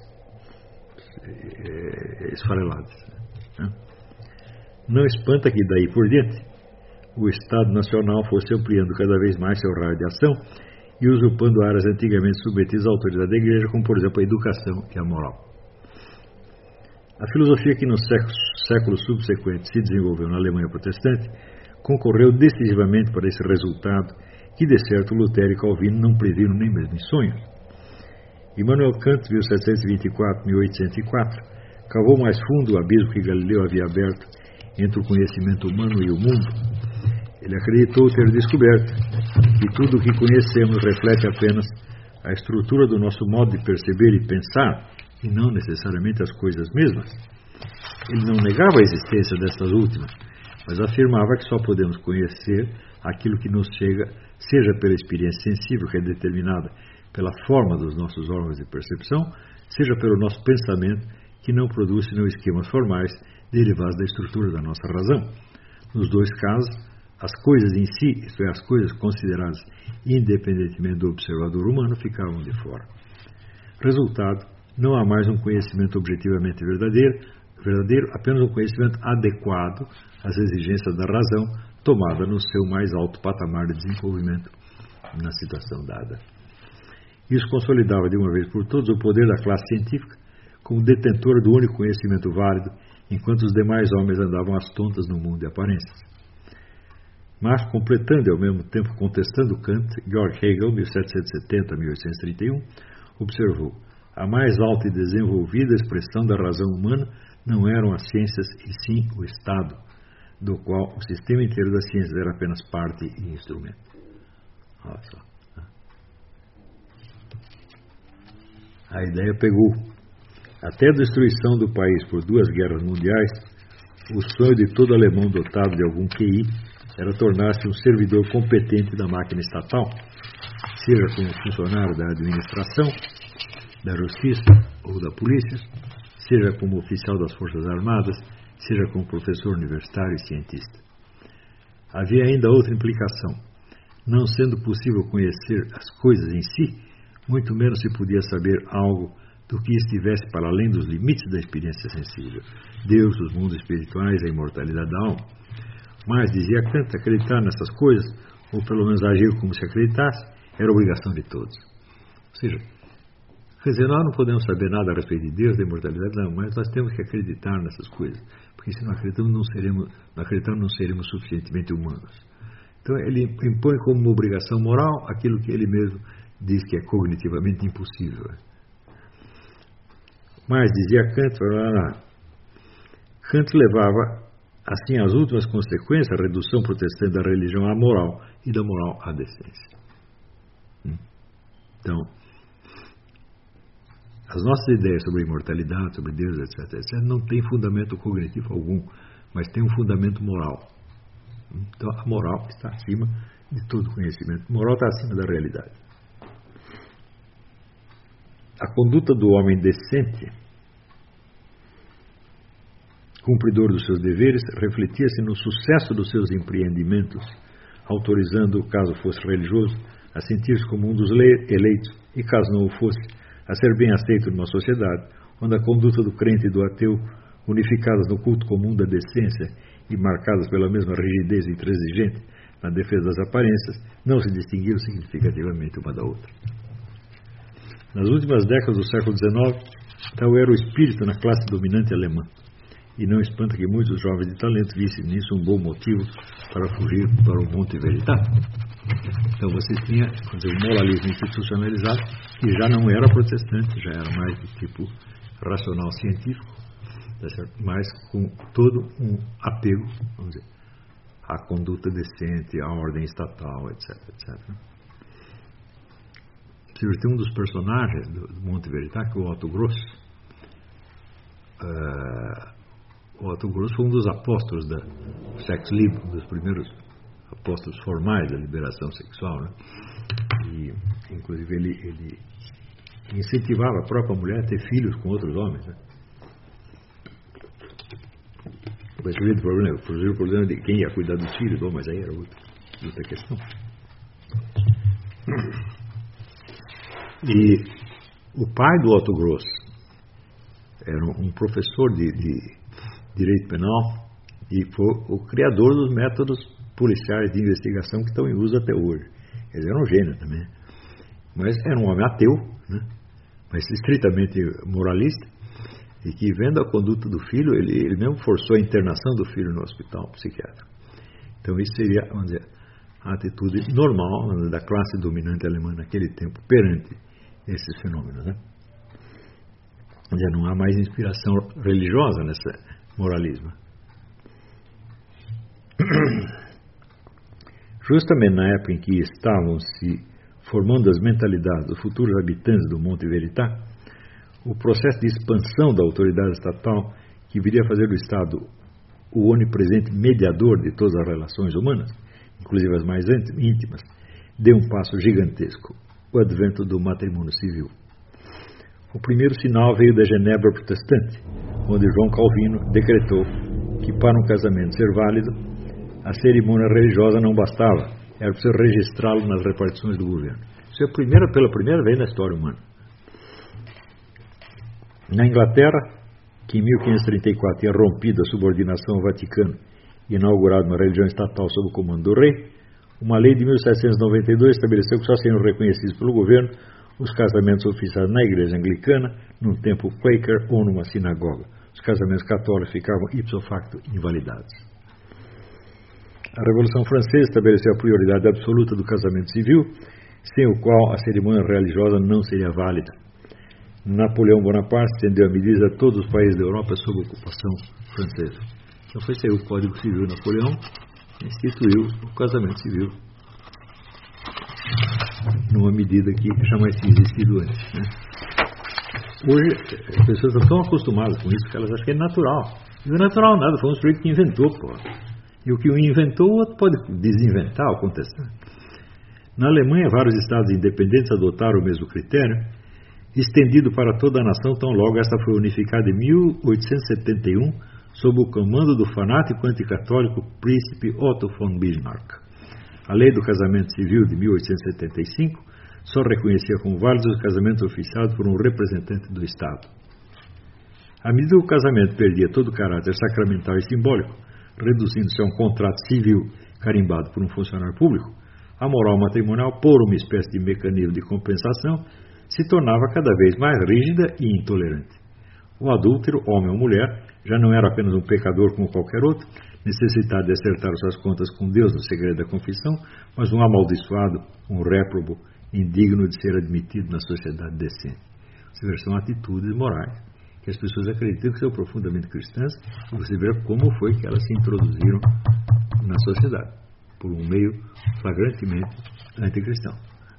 esfareladas. Né? Não espanta que daí por diante o Estado Nacional fosse ampliando cada vez mais seu raio de ação e usurpando áreas antigamente submetidas à autoridade da Igreja, como por exemplo a educação e a moral. A filosofia que nos séculos, séculos subsequentes se desenvolveu na Alemanha protestante concorreu decisivamente para esse resultado que, de certo, Lutero e Calvino não previram nem mesmo em sonhos. Immanuel Kant, mil setecentos e vinte e quatro a mil oitocentos e quatro, cavou mais fundo o abismo que Galileu havia aberto entre o conhecimento humano e o mundo. Ele acreditou ter descoberto que tudo o que conhecemos reflete apenas a estrutura do nosso modo de perceber e pensar, e não necessariamente as coisas mesmas. Ele não negava a existência dessas últimas, mas afirmava que só podemos conhecer aquilo que nos chega, seja pela experiência sensível, que é determinada pela forma dos nossos órgãos de percepção, seja pelo nosso pensamento, que não produz senão esquemas formais derivados da estrutura da nossa razão. Nos dois casos, as coisas em si, isto é, as coisas consideradas independentemente do observador humano, ficavam de fora. Resultado, não há mais um conhecimento objetivamente verdadeiro, verdadeiro, apenas um conhecimento adequado às exigências da razão, tomada no seu mais alto patamar de desenvolvimento na situação dada. Isso consolidava de uma vez por todas o poder da classe científica como detentora do único conhecimento válido, enquanto os demais homens andavam às tontas no mundo de aparências. Mas, completando e ao mesmo tempo contestando Kant, Georg Hegel, mil setecentos e setenta a mil oitocentos e trinta e um, observou: a mais alta e desenvolvida expressão da razão humana não eram as ciências, e sim o Estado, do qual o sistema inteiro das ciências era apenas parte e instrumento. Olha só. A ideia pegou. Até a destruição do país por duas guerras mundiais, o sonho de todo alemão dotado de algum Q I era tornar-se um servidor competente da máquina estatal, seja como funcionário da administração, da justiça ou da polícia, seja como oficial das Forças Armadas, seja como professor universitário e cientista. Havia ainda outra implicação. Não sendo possível conhecer as coisas em si, muito menos se podia saber algo do que estivesse para além dos limites da experiência sensível, Deus, os mundos espirituais, a imortalidade da alma. Mas, dizia Kant, acreditar nessas coisas ou pelo menos agiu como se acreditasse, era obrigação de todos. Ou seja, quer dizer, nós não podemos saber nada a respeito de Deus, da imortalidade, não, mas nós temos que acreditar nessas coisas, porque se não acreditamos, não seremos, não acreditamos, não seremos suficientemente humanos. Então ele impõe como uma obrigação moral aquilo que ele mesmo diz que é cognitivamente impossível. Mas, dizia Kant, lá, lá, Kant levava assim às últimas consequências a redução protestante da religião à moral e da moral à decência. Então, as nossas ideias sobre a imortalidade, sobre Deus, etc, etcétera, não têm fundamento cognitivo algum, mas tem um fundamento moral. Então, a moral está acima de todo conhecimento. A moral está acima da realidade. A conduta do homem decente, cumpridor dos seus deveres, refletia-se no sucesso dos seus empreendimentos, autorizando, caso fosse religioso, a sentir-se como um dos eleitos e, caso não o fosse, a ser bem aceito numa sociedade onde a conduta do crente e do ateu, unificadas no culto comum da decência e marcadas pela mesma rigidez intransigente na defesa das aparências, não se distinguiram significativamente uma da outra. Nas últimas décadas do século dezenove, tal era o espírito na classe dominante alemã, e não espanta que muitos jovens de talento vissem nisso um bom motivo para fugir para o Monte Veritas. Então você tinha, quer dizer, o moralismo institucionalizado, que já não era protestante, já era mais do tipo racional científico, mas com todo um apego, vamos dizer, à conduta decente, à ordem estatal, etc, etcétera. Tem um dos personagens do Monte Veritas, que é o Otto Gross. Uh, o Otto Gross foi um dos apóstolos da Sex Libre, um dos primeiros apóstolos formais da liberação sexual, né? E, inclusive, ele, ele incentivava a própria mulher a ter filhos com outros homens, né? Mas o problema, o problema de quem ia cuidar dos filhos, bom, mas aí era outra, outra questão. E o pai do Otto Gross era um professor de, de direito penal e foi o criador dos métodos policiais de investigação que estão em uso até hoje. Quer dizer, era um gênio também. Mas era um homem ateu, né? Mas estritamente moralista, e que, vendo a conduta do filho, ele, ele mesmo forçou a internação do filho no hospital psiquiátrico. Então isso seria, vamos dizer, a atitude normal da classe dominante alemã naquele tempo perante esses fenômenos, né? Já não há mais inspiração religiosa nesse moralismo. Justamente na época em que estavam se formando as mentalidades dos futuros habitantes do Monte Veritas, o processo de expansão da autoridade estatal, que viria a fazer do Estado o onipresente mediador de todas as relações humanas, inclusive as mais íntimas, deu um passo gigantesco: o advento do matrimônio civil. O primeiro sinal veio da Genebra protestante, onde João Calvino decretou que, para um casamento ser válido, a cerimônia religiosa não bastava, era preciso registrá-lo nas repartições do governo. Isso é a primeira, pela primeira vez na história humana. Na Inglaterra, que em mil quinhentos e trinta e quatro tinha rompido a subordinação ao Vaticano e inaugurado uma religião estatal sob o comando do rei, uma lei de mil setecentos e noventa e dois estabeleceu que só seriam reconhecidos pelo governo os casamentos oficiais na igreja anglicana, num templo quaker ou numa sinagoga. Os casamentos católicos ficavam ipso facto invalidados. A Revolução Francesa estabeleceu a prioridade absoluta do casamento civil, sem o qual a cerimônia religiosa não seria válida. Napoleão Bonaparte estendeu a medida a todos os países da Europa sob ocupação francesa. Então foi sair o Código Civil Napoleão e instituiu o casamento civil, numa medida que jamais tinha existido antes, né? Hoje as pessoas estão tão acostumadas com isso que elas acham que é natural. Não é natural nada, foi um sujeito que inventou, pô. E o que um inventou, o outro pode desinventar ou contestar. Na Alemanha, vários estados independentes adotaram o mesmo critério, estendido para toda a nação, tão logo esta foi unificada em mil oitocentos e setenta e um, sob o comando do fanático anticatólico príncipe Otto von Bismarck. A lei do casamento civil de mil oitocentos e setenta e cinco só reconhecia como válidos os casamentos oficiados por um representante do Estado. À medida que o casamento perdia todo o caráter sacramental e simbólico, reduzindo-se a um contrato civil carimbado por um funcionário público, a moral matrimonial, por uma espécie de mecanismo de compensação, se tornava cada vez mais rígida e intolerante. O adúltero, homem ou mulher, já não era apenas um pecador como qualquer outro, necessitado de acertar suas contas com Deus no segredo da confissão, mas um amaldiçoado, um réprobo, indigno de ser admitido na sociedade decente. Essas são atitudes morais que as pessoas acreditam que são profundamente cristãs, e você vê como foi que elas se introduziram na sociedade, por um meio flagrantemente anticristão.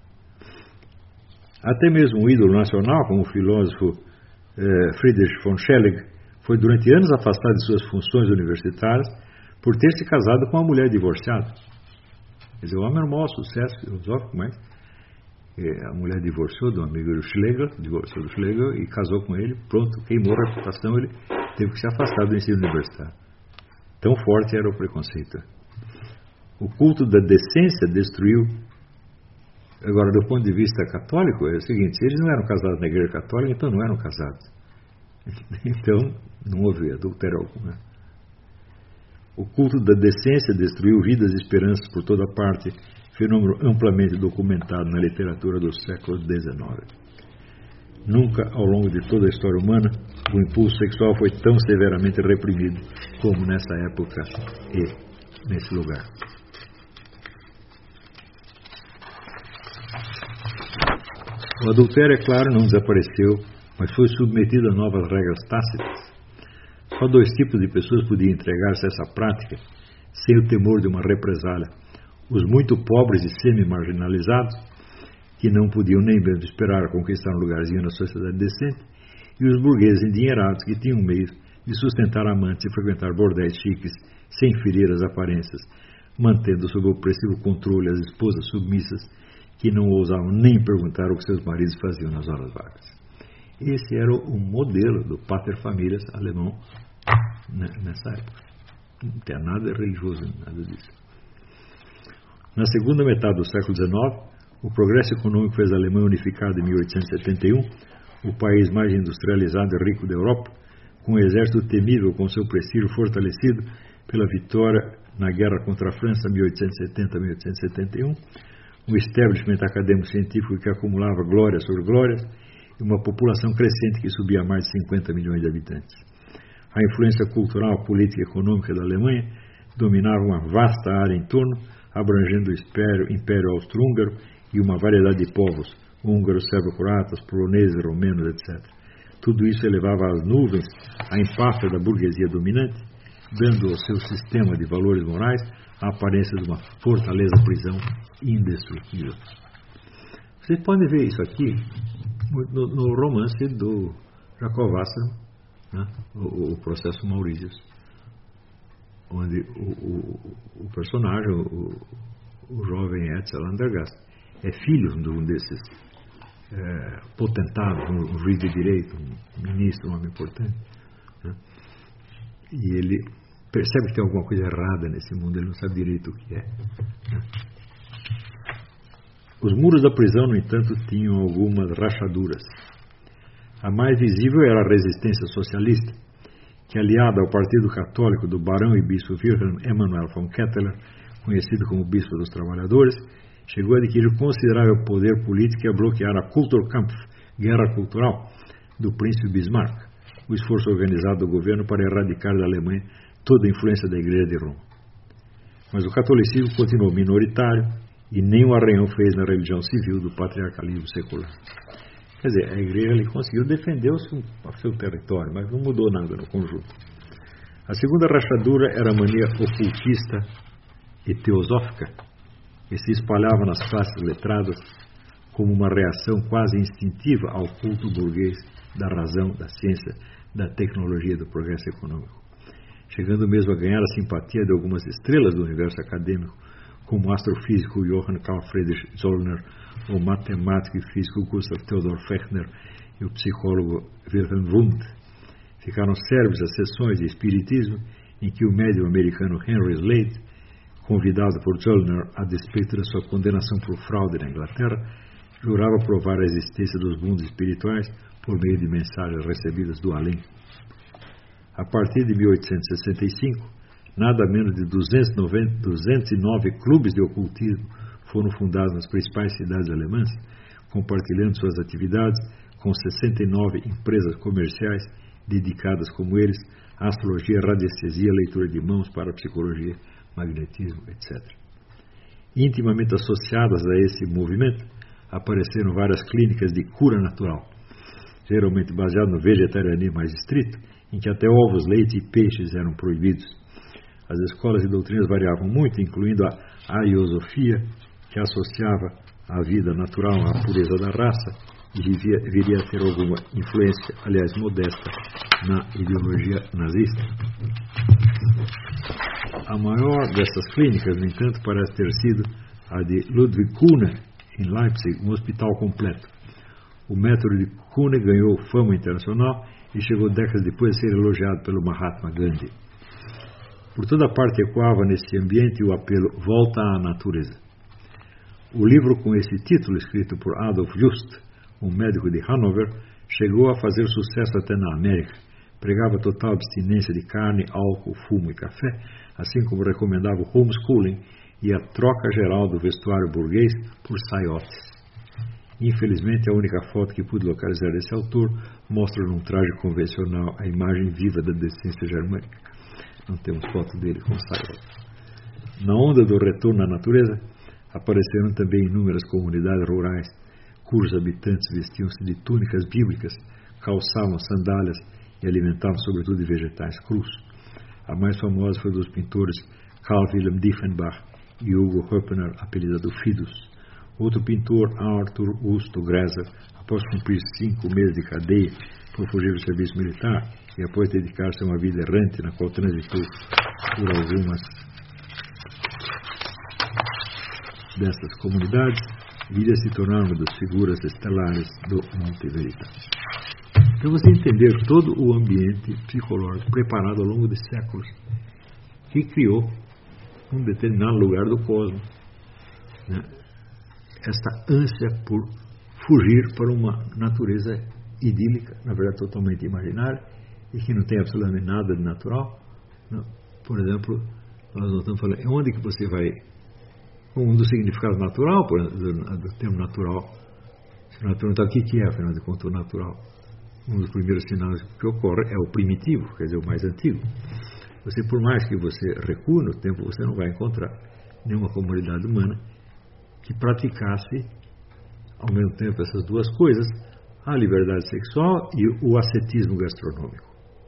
Até mesmo um ídolo nacional, como o filósofo eh, Friedrich von Schelling, foi durante anos afastado de suas funções universitárias por ter se casado com uma mulher divorciada. Quer dizer, o homem era um maior sucesso filosófico, mas a mulher divorciou do amigo do Schlegel, divorciou do Schlegel e casou com ele, pronto, queimou a reputação, ele teve que se afastar do ensino universitário. Tão forte era o preconceito. O culto da decência destruiu. Agora, do ponto de vista católico, é o seguinte: se eles não eram casados na igreja católica, então não eram casados. Então, não houve adultério algum. Né? O culto da decência destruiu vidas e esperanças por toda parte, fenômeno amplamente documentado na literatura do século dezenove. Nunca, ao longo de toda a história humana, o impulso sexual foi tão severamente reprimido como nessa época e nesse lugar. O adultério, é claro, não desapareceu, mas foi submetido a novas regras tácitas. Só dois tipos de pessoas podiam entregar-se a essa prática sem o temor de uma represália: os muito pobres e semi-marginalizados, que não podiam nem mesmo esperar conquistar um lugarzinho na sociedade decente, e os burgueses endinheirados, que tinham meios de sustentar amantes e frequentar bordéis chiques sem ferir as aparências, mantendo sob opressivo controle as esposas submissas, que não ousavam nem perguntar o que seus maridos faziam nas horas vagas. Esse era o modelo do paterfamilias alemão nessa época. Não tem nada religioso, nada disso. Na segunda metade do século dezenove, o progresso econômico fez a Alemanha unificada em mil oitocentos e setenta e um, o país mais industrializado e rico da Europa, com um exército temível com seu prestígio fortalecido pela vitória na guerra contra a França em mil oitocentos e setenta a mil oitocentos e setenta e um, um establishment acadêmico-científico que acumulava glórias sobre glórias e uma população crescente que subia a mais de cinquenta milhões de habitantes. A influência cultural, política e econômica da Alemanha dominava uma vasta área em torno, abrangendo o Império, Império Austro-Húngaro e uma variedade de povos, húngaros, serbo-croatas, poloneses, romenos, etcétera. Tudo isso elevava às nuvens a empáfia da burguesia dominante, dando ao seu sistema de valores morais a aparência de uma fortaleza-prisão indestrutível. Vocês podem ver isso aqui no, no romance do Jacob Wassermann, né? o, o Processo Maurícios, onde o, o, o personagem, o, o jovem Etzel Andergast, é filho de um desses é, potentados, um juiz de direito, um ministro, um homem importante, né? E ele percebe que tem alguma coisa errada nesse mundo, ele não sabe direito o que é, né? Os muros da prisão, no entanto, tinham algumas rachaduras. A mais visível era a resistência socialista, que, aliada ao Partido Católico do barão e bispo Wilhelm Emanuel von Ketteler, conhecido como Bispo dos Trabalhadores, chegou a adquirir considerável poder político e a bloquear a Kulturkampf, guerra cultural, do príncipe Bismarck, o esforço organizado do governo para erradicar da Alemanha toda a influência da Igreja de Roma. Mas o catolicismo continuou minoritário e nem o arranhão fez na religião civil do patriarcalismo secular. Quer dizer, a Igreja ali conseguiu defender o seu, o seu território, mas não mudou nada no conjunto. A segunda rachadura era a mania ocultista e teosófica, que se espalhava nas classes letradas como uma reação quase instintiva ao culto burguês da razão, da ciência, da tecnologia e do progresso econômico, chegando mesmo a ganhar a simpatia de algumas estrelas do universo acadêmico, como o astrofísico Johann Carl Friedrich Zollner, o matemático e físico Gustav Theodor Fechner e o psicólogo Wilhelm Wundt. Ficaram célebres as sessões de espiritismo em que o médium americano Henry Slade, convidado por Zollner a despeito da sua condenação por fraude na Inglaterra, jurava provar a existência dos mundos espirituais por meio de mensagens recebidas do além. A partir de mil oitocentos e sessenta e cinco, nada menos de duzentos e nove clubes de ocultismo foram fundados nas principais cidades alemãs, compartilhando suas atividades com sessenta e nove empresas comerciais dedicadas, como eles, à astrologia, radiestesia, leitura de mãos, parapsicologia, magnetismo, etcétera. Intimamente associadas a esse movimento, apareceram várias clínicas de cura natural, geralmente baseadas no vegetarianismo mais estrito, em que até ovos, leite e peixes eram proibidos. As escolas e doutrinas variavam muito, incluindo a aiosofia, que associava a vida natural à pureza da raça e vivia, viria a ter alguma influência, aliás modesta, na ideologia nazista. A maior dessas clínicas, no entanto, parece ter sido a de Ludwig Kuhne, em Leipzig, um hospital completo. O método de Kuhne ganhou fama internacional e chegou décadas depois a ser elogiado pelo Mahatma Gandhi. Por toda parte ecoava nesse ambiente o apelo "Volta à natureza". O livro com esse título, escrito por Adolf Just, um médico de Hanover, chegou a fazer sucesso até na América. Pregava total abstinência de carne, álcool, fumo e café, assim como recomendava o homeschooling e a troca geral do vestuário burguês por saiotes. Infelizmente, a única foto que pude localizar desse autor mostra num traje convencional a imagem viva da descendência germânica. Não temos foto dele com saiotes. Na onda do retorno à natureza, apareceram também inúmeras comunidades rurais, cujos habitantes vestiam-se de túnicas bíblicas, calçavam sandálias e alimentavam sobretudo de vegetais crus. A mais famosa foi dos pintores Carl Wilhelm Diefenbach e Hugo Höppner, apelidado Fidus. Outro pintor, Arthur Augusto Gräser, após cumprir cinco meses de cadeia por fugir do serviço militar e após dedicar-se a uma vida errante na qual transitou por algumas dessas comunidades, viria a se tornar uma das figuras estelares do Monte Veritas. Então você entender todo o ambiente psicológico preparado ao longo de séculos que criou um determinado lugar do cosmos, né? Esta ânsia por fugir para uma natureza idílica, na verdade totalmente imaginária, e que não tem absolutamente nada de natural. Não. Por exemplo, nós estamos falando, onde que você vai, um dos significados natural, por exemplo, do, do termo natural, natural então, o que, que é, afinal de contas, o natural? Um dos primeiros sinais que ocorre é o primitivo, quer dizer, o mais antigo. Você, por mais que você recua no tempo, você não vai encontrar nenhuma comunidade humana que praticasse, ao mesmo tempo, essas duas coisas, a liberdade sexual e o ascetismo gastronômico.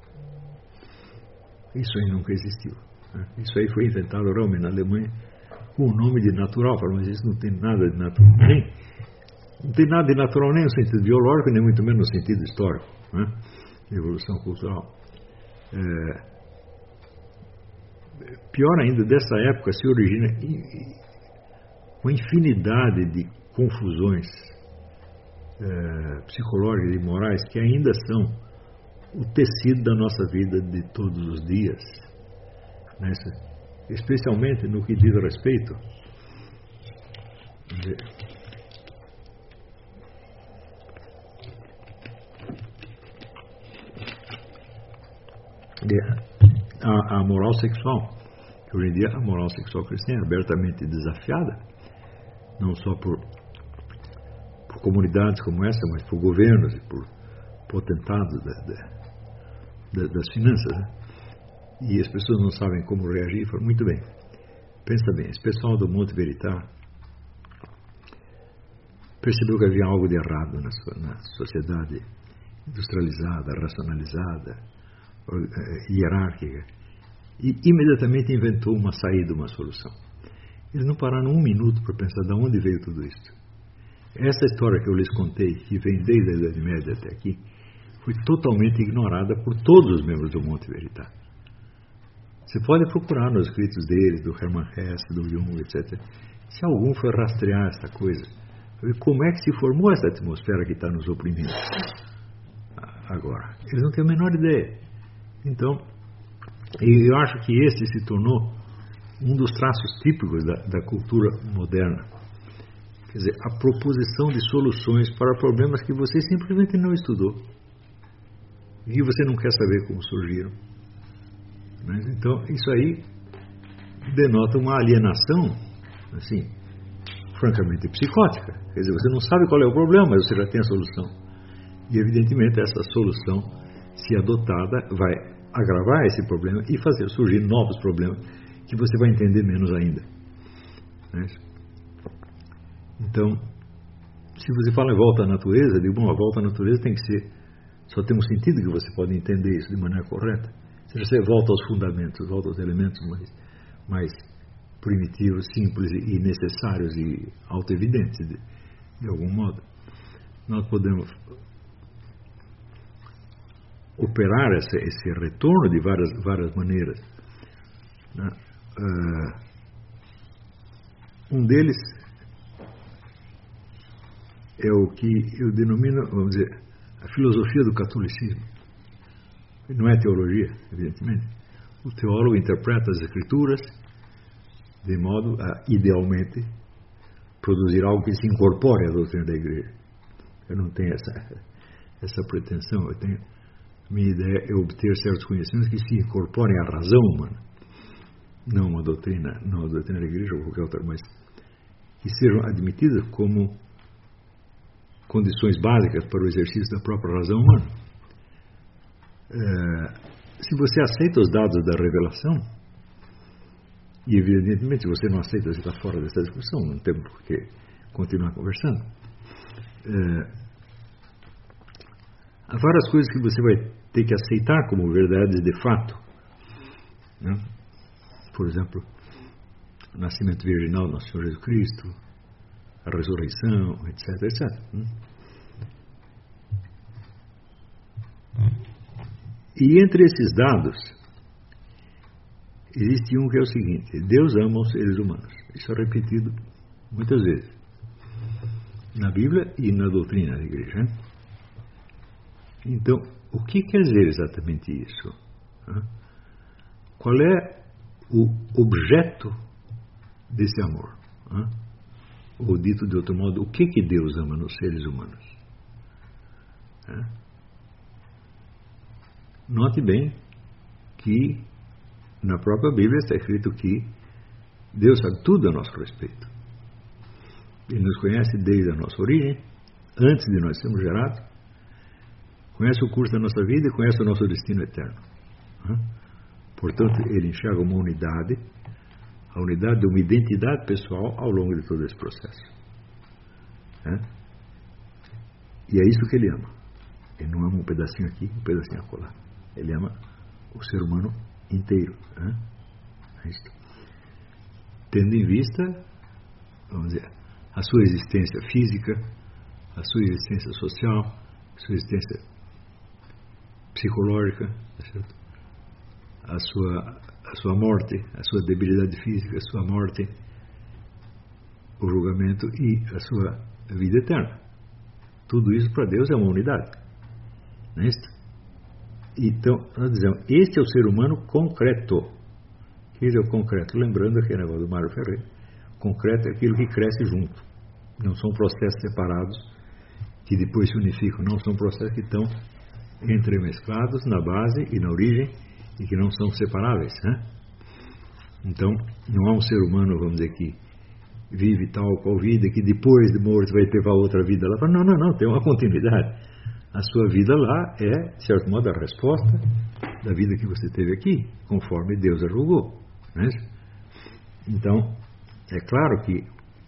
Isso aí nunca existiu, né? Isso aí foi inventado realmente na Alemanha com o nome de natural, mas isso não tem nada de natural, nem, não tem nada de natural nem no sentido biológico, nem muito menos no sentido histórico, né? Evolução cultural. É, pior ainda, dessa época se origina uma infinidade de confusões é, psicológicas e morais que ainda são o tecido da nossa vida de todos os dias, né? Especialmente no que diz respeito de, de, a, a moral sexual, que hoje em dia a moral sexual cristã é abertamente desafiada, não só por, por comunidades como essa, mas por governos e por potentados da, da, da, das finanças, né? E as pessoas não sabem como reagir. Falam, muito bem, pensa bem, esse pessoal do Monte Veritas percebeu que havia algo de errado na, sua, na sociedade industrializada, racionalizada, hierárquica, e imediatamente inventou uma saída, uma solução. Eles não pararam um minuto para pensar de onde veio tudo isso. Essa história que eu lhes contei, que vem desde a Idade Média até aqui, foi totalmente ignorada por todos os membros do Monte Veritas. Você pode procurar nos escritos deles, do Hermann Hesse, do Jung, etcétera, se algum for rastrear essa coisa, como é que se formou essa atmosfera que está nos oprimindo agora. Eles não têm a menor ideia. Então, eu acho que esse se tornou um dos traços típicos da, da cultura moderna. Quer dizer, a proposição de soluções para problemas que você simplesmente não estudou e que você não quer saber como surgiram. Mas, então, isso aí denota uma alienação, assim, francamente psicótica. Quer dizer, você não sabe qual é o problema, mas você já tem a solução. E, evidentemente, essa solução, se adotada, vai agravar esse problema e fazer surgir novos problemas que você vai entender menos ainda. Né? Então, se você fala em volta à natureza, eu digo, bom, a volta à natureza tem que ser, só tem um sentido que você pode entender isso de maneira correta. Se você volta aos fundamentos, volta aos elementos mais, mais primitivos, simples e necessários e auto-evidentes, de, de algum modo, nós podemos operar esse, esse retorno de várias, várias maneiras. Né? Uh, um deles é o que eu denomino, vamos dizer, a filosofia do catolicismo. Não é teologia, evidentemente. O teólogo interpreta as escrituras de modo a, idealmente, produzir algo que se incorpore à doutrina da igreja. Eu não tenho essa, essa pretensão. Eu tenho, minha ideia é obter certos conhecimentos que se incorporem à razão humana. Não uma doutrina, não a doutrina da igreja ou qualquer outra, mas que sejam admitidas como condições básicas para o exercício da própria razão humana. É, se você aceita os dados da revelação, e evidentemente você não aceita, você está fora dessa discussão, não tem por que continuar conversando. É, há várias coisas que você vai ter que aceitar como verdades de fato. Né? Por exemplo, o nascimento virginal do nosso Senhor Jesus Cristo, a ressurreição, etc, etcétera. E entre esses dados, existe um que é o seguinte: Deus ama os seres humanos. Isso é repetido muitas vezes na Bíblia e na doutrina da igreja. Então, o que quer dizer exatamente isso? Qual é o objeto desse amor? Ou dito de outro modo, o que que Deus ama nos seres humanos? Note bem que na própria Bíblia está escrito que Deus sabe tudo a nosso respeito. Ele nos conhece desde a nossa origem, antes de nós sermos gerados, conhece o curso da nossa vida e conhece o nosso destino eterno. Portanto, ele enxerga uma unidade, a unidade de uma identidade pessoal ao longo de todo esse processo. E é isso que ele ama. Ele não ama um pedacinho aqui, um pedacinho acolá. Ele ama o ser humano inteiro. É isso. Tendo em vista, vamos dizer, a sua existência física, a sua existência social, a sua existência psicológica, certo? a, sua, a sua morte, a sua debilidade física, a sua morte, o julgamento e a sua vida eterna. Tudo isso para Deus é uma unidade. Não é isso? Então, nós dizemos, este é o ser humano concreto. Esse é o concreto. Lembrando aquele negócio do Mário Ferreira, concreto é aquilo que cresce junto. Não são processos separados que depois se unificam. Não são processos que estão entremesclados na base e na origem e que não são separáveis. Né? Então, não há um ser humano, vamos dizer, que vive tal qual vida, que depois de morto vai ter outra vida lá. Não, não, não, tem uma continuidade. A sua vida lá é, de certo modo, a resposta da vida que você teve aqui, conforme Deus a julgou. Não é isso? Então, é claro que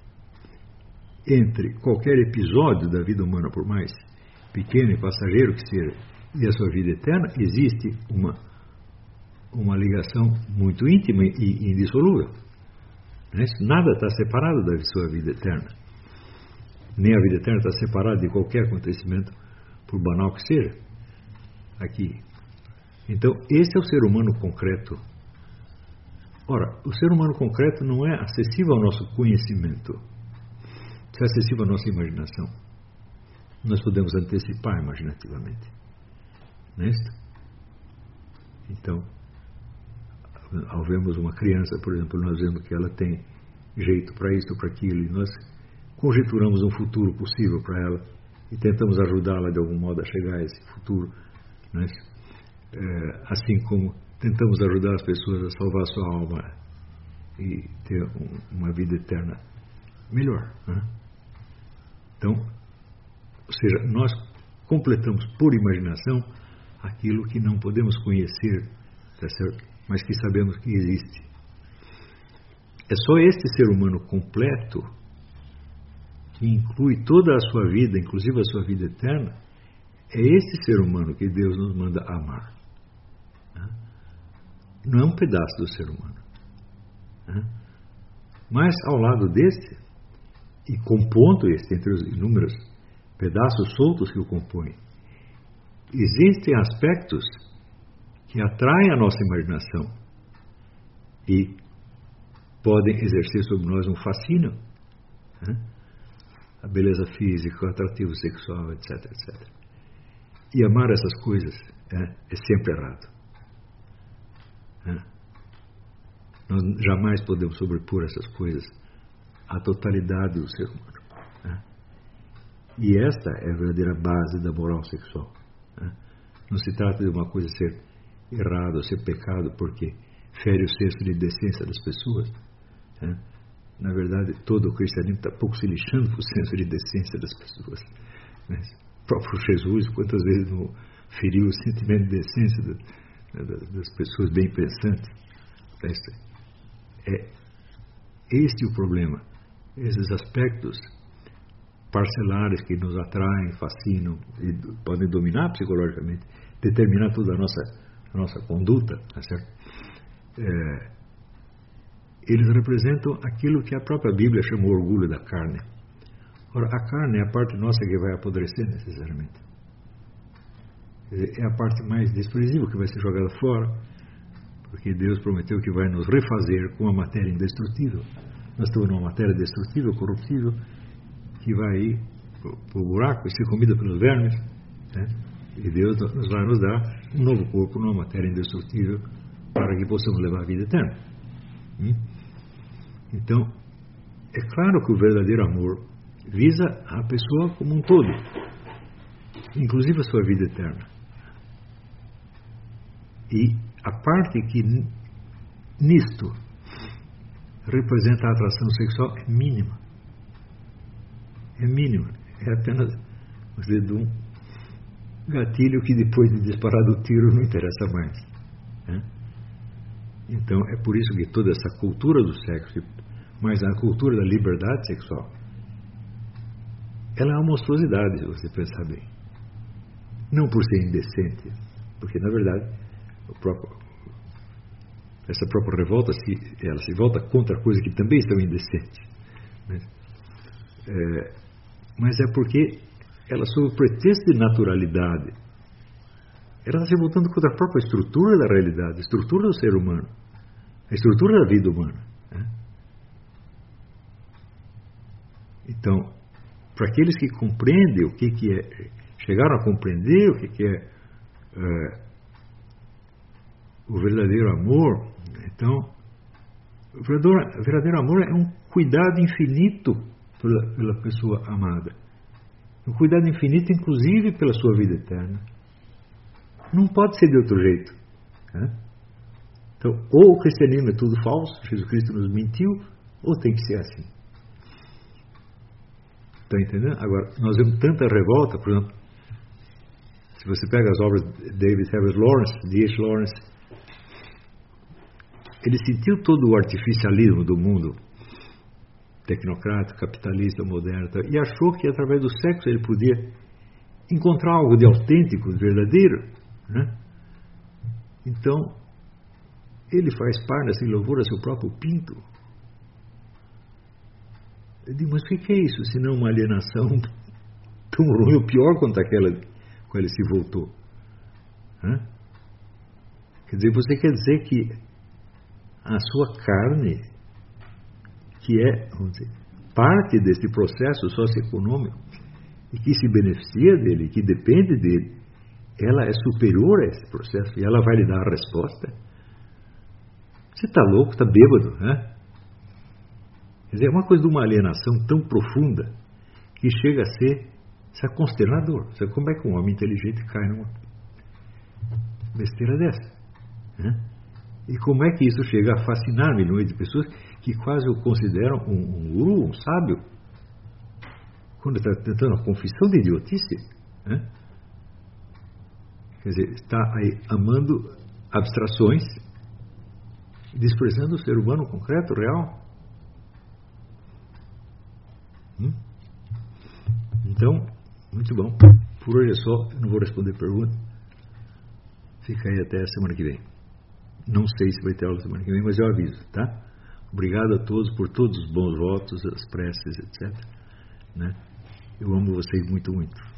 entre qualquer episódio da vida humana, por mais pequeno e passageiro que seja, e a sua vida eterna, existe uma, uma ligação muito íntima e indissolúvel. Não é isso? Nada está separado da sua vida eterna. Nem a vida eterna está separada de qualquer acontecimento, por banal que seja, aqui. Então, esse é o ser humano concreto. Ora, o ser humano concreto não é acessível ao nosso conhecimento, é acessível à nossa imaginação. Nós podemos antecipar imaginativamente. Não é isso? Então, ao vermos uma criança, por exemplo, nós vemos que ela tem jeito para isso, para aquilo, e nós conjecturamos um futuro possível para ela, e tentamos ajudá-la de algum modo a chegar a esse futuro, né? É, assim como tentamos ajudar as pessoas a salvar a sua alma e ter um, uma vida eterna melhor. Né? Então, ou seja, nós completamos por imaginação aquilo que não podemos conhecer, tá certo? Mas que sabemos que existe. É só este ser humano completo, que inclui toda a sua vida, inclusive a sua vida eterna, é esse ser humano que Deus nos manda amar. Não é um pedaço do ser humano. Mas ao lado deste, e compondo este entre os inúmeros pedaços soltos que o compõem, existem aspectos que atraem a nossa imaginação e podem exercer sobre nós um fascínio. Né? A beleza física, o atrativo sexual, etc, etcétera. E amar essas coisas é, é sempre errado. Né? Nós jamais podemos sobrepor essas coisas à totalidade do ser humano. Né? E esta é a verdadeira base da moral sexual. Né? Não se trata de uma coisa ser errado, ser pecado, porque fere o senso de decência das pessoas. Né? Na verdade, todo o cristianismo está pouco se lixando para o senso de decência das pessoas. Né? O próprio Jesus, quantas vezes não feriu o sentimento de decência das pessoas bem pensantes. É este o problema. Esses aspectos parcelares que nos atraem, fascinam e podem dominar psicologicamente, determinar toda a nossa, a nossa conduta, tá certo? É, eles representam aquilo que a própria Bíblia chama o orgulho da carne. Ora, a carne é a parte nossa que vai apodrecer necessariamente. É a parte mais desprezível que vai ser jogada fora, porque Deus prometeu que vai nos refazer com a matéria indestrutível. Nós estamos numa matéria destrutível, corruptível, que vai ir para o buraco e ser comida pelos vermes. Né? E Deus nos vai nos dar um novo corpo numa matéria indestrutível para que possamos levar a vida eterna. Hum? Então, é claro que o verdadeiro amor visa a pessoa como um todo, inclusive a sua vida eterna. E a parte que nisto representa a atração sexual é mínima. É mínima. É apenas, vamos dizer, de um gatilho que depois de disparado o tiro não interessa mais. Né? Então, é por isso que toda essa cultura do sexo, mas a cultura da liberdade sexual, ela é uma monstruosidade, se você pensar bem. Não por ser indecente, porque, na verdade, o próprio, essa própria revolta, se, ela se volta contra coisas que também são indecentes. Né? É, mas é porque ela, sob o pretexto de naturalidade, ela está se voltando contra a própria estrutura da realidade, a estrutura do ser humano, a estrutura da vida humana. Né? Então, para aqueles que compreendem o que, que é, chegaram a compreender o que, que é, é o verdadeiro amor, então, o verdadeiro, o verdadeiro amor é um cuidado infinito pela, pela pessoa amada. Um cuidado infinito, inclusive, pela sua vida eterna. Não pode ser de outro jeito. Né? Então, ou o cristianismo é tudo falso, Jesus Cristo nos mentiu, ou tem que ser assim. Está entendendo? Agora, nós vemos tanta revolta, por exemplo, se você pega as obras de David Harris Lawrence, D H Lawrence, ele sentiu todo o artificialismo do mundo tecnocrático, capitalista, moderno, e achou que através do sexo ele podia encontrar algo de autêntico, de verdadeiro. Né? Então, ele faz parte, em louvor a seu próprio pinto. Eu digo, mas o que é isso, se não uma alienação tão ruim, ou pior quanto aquela com ele se voltou? Né? Quer dizer, você quer dizer que a sua carne, que é, vamos dizer, parte desse processo socioeconômico e que se beneficia dele, que depende dele, ela é superior a esse processo e ela vai lhe dar a resposta? Você está louco, está bêbado, né? Quer dizer, é uma coisa de uma alienação tão profunda que chega a ser, ser consternador. Sabe como é que um homem inteligente cai numa besteira dessa? Né? E como é que isso chega a fascinar milhões de pessoas que quase o consideram um, um guru, um sábio, quando está tentando a confissão de idiotice, né? Quer dizer, está aí amando abstrações, desprezando o ser humano concreto, real. Hum? Então, muito bom. Por hoje é só, eu não vou responder pergunta. Fica aí até a semana que vem. Não sei se vai ter aula semana que vem, mas eu aviso, tá? Obrigado a todos por todos os bons votos, as preces, etcétera. Né? Eu amo vocês muito, muito.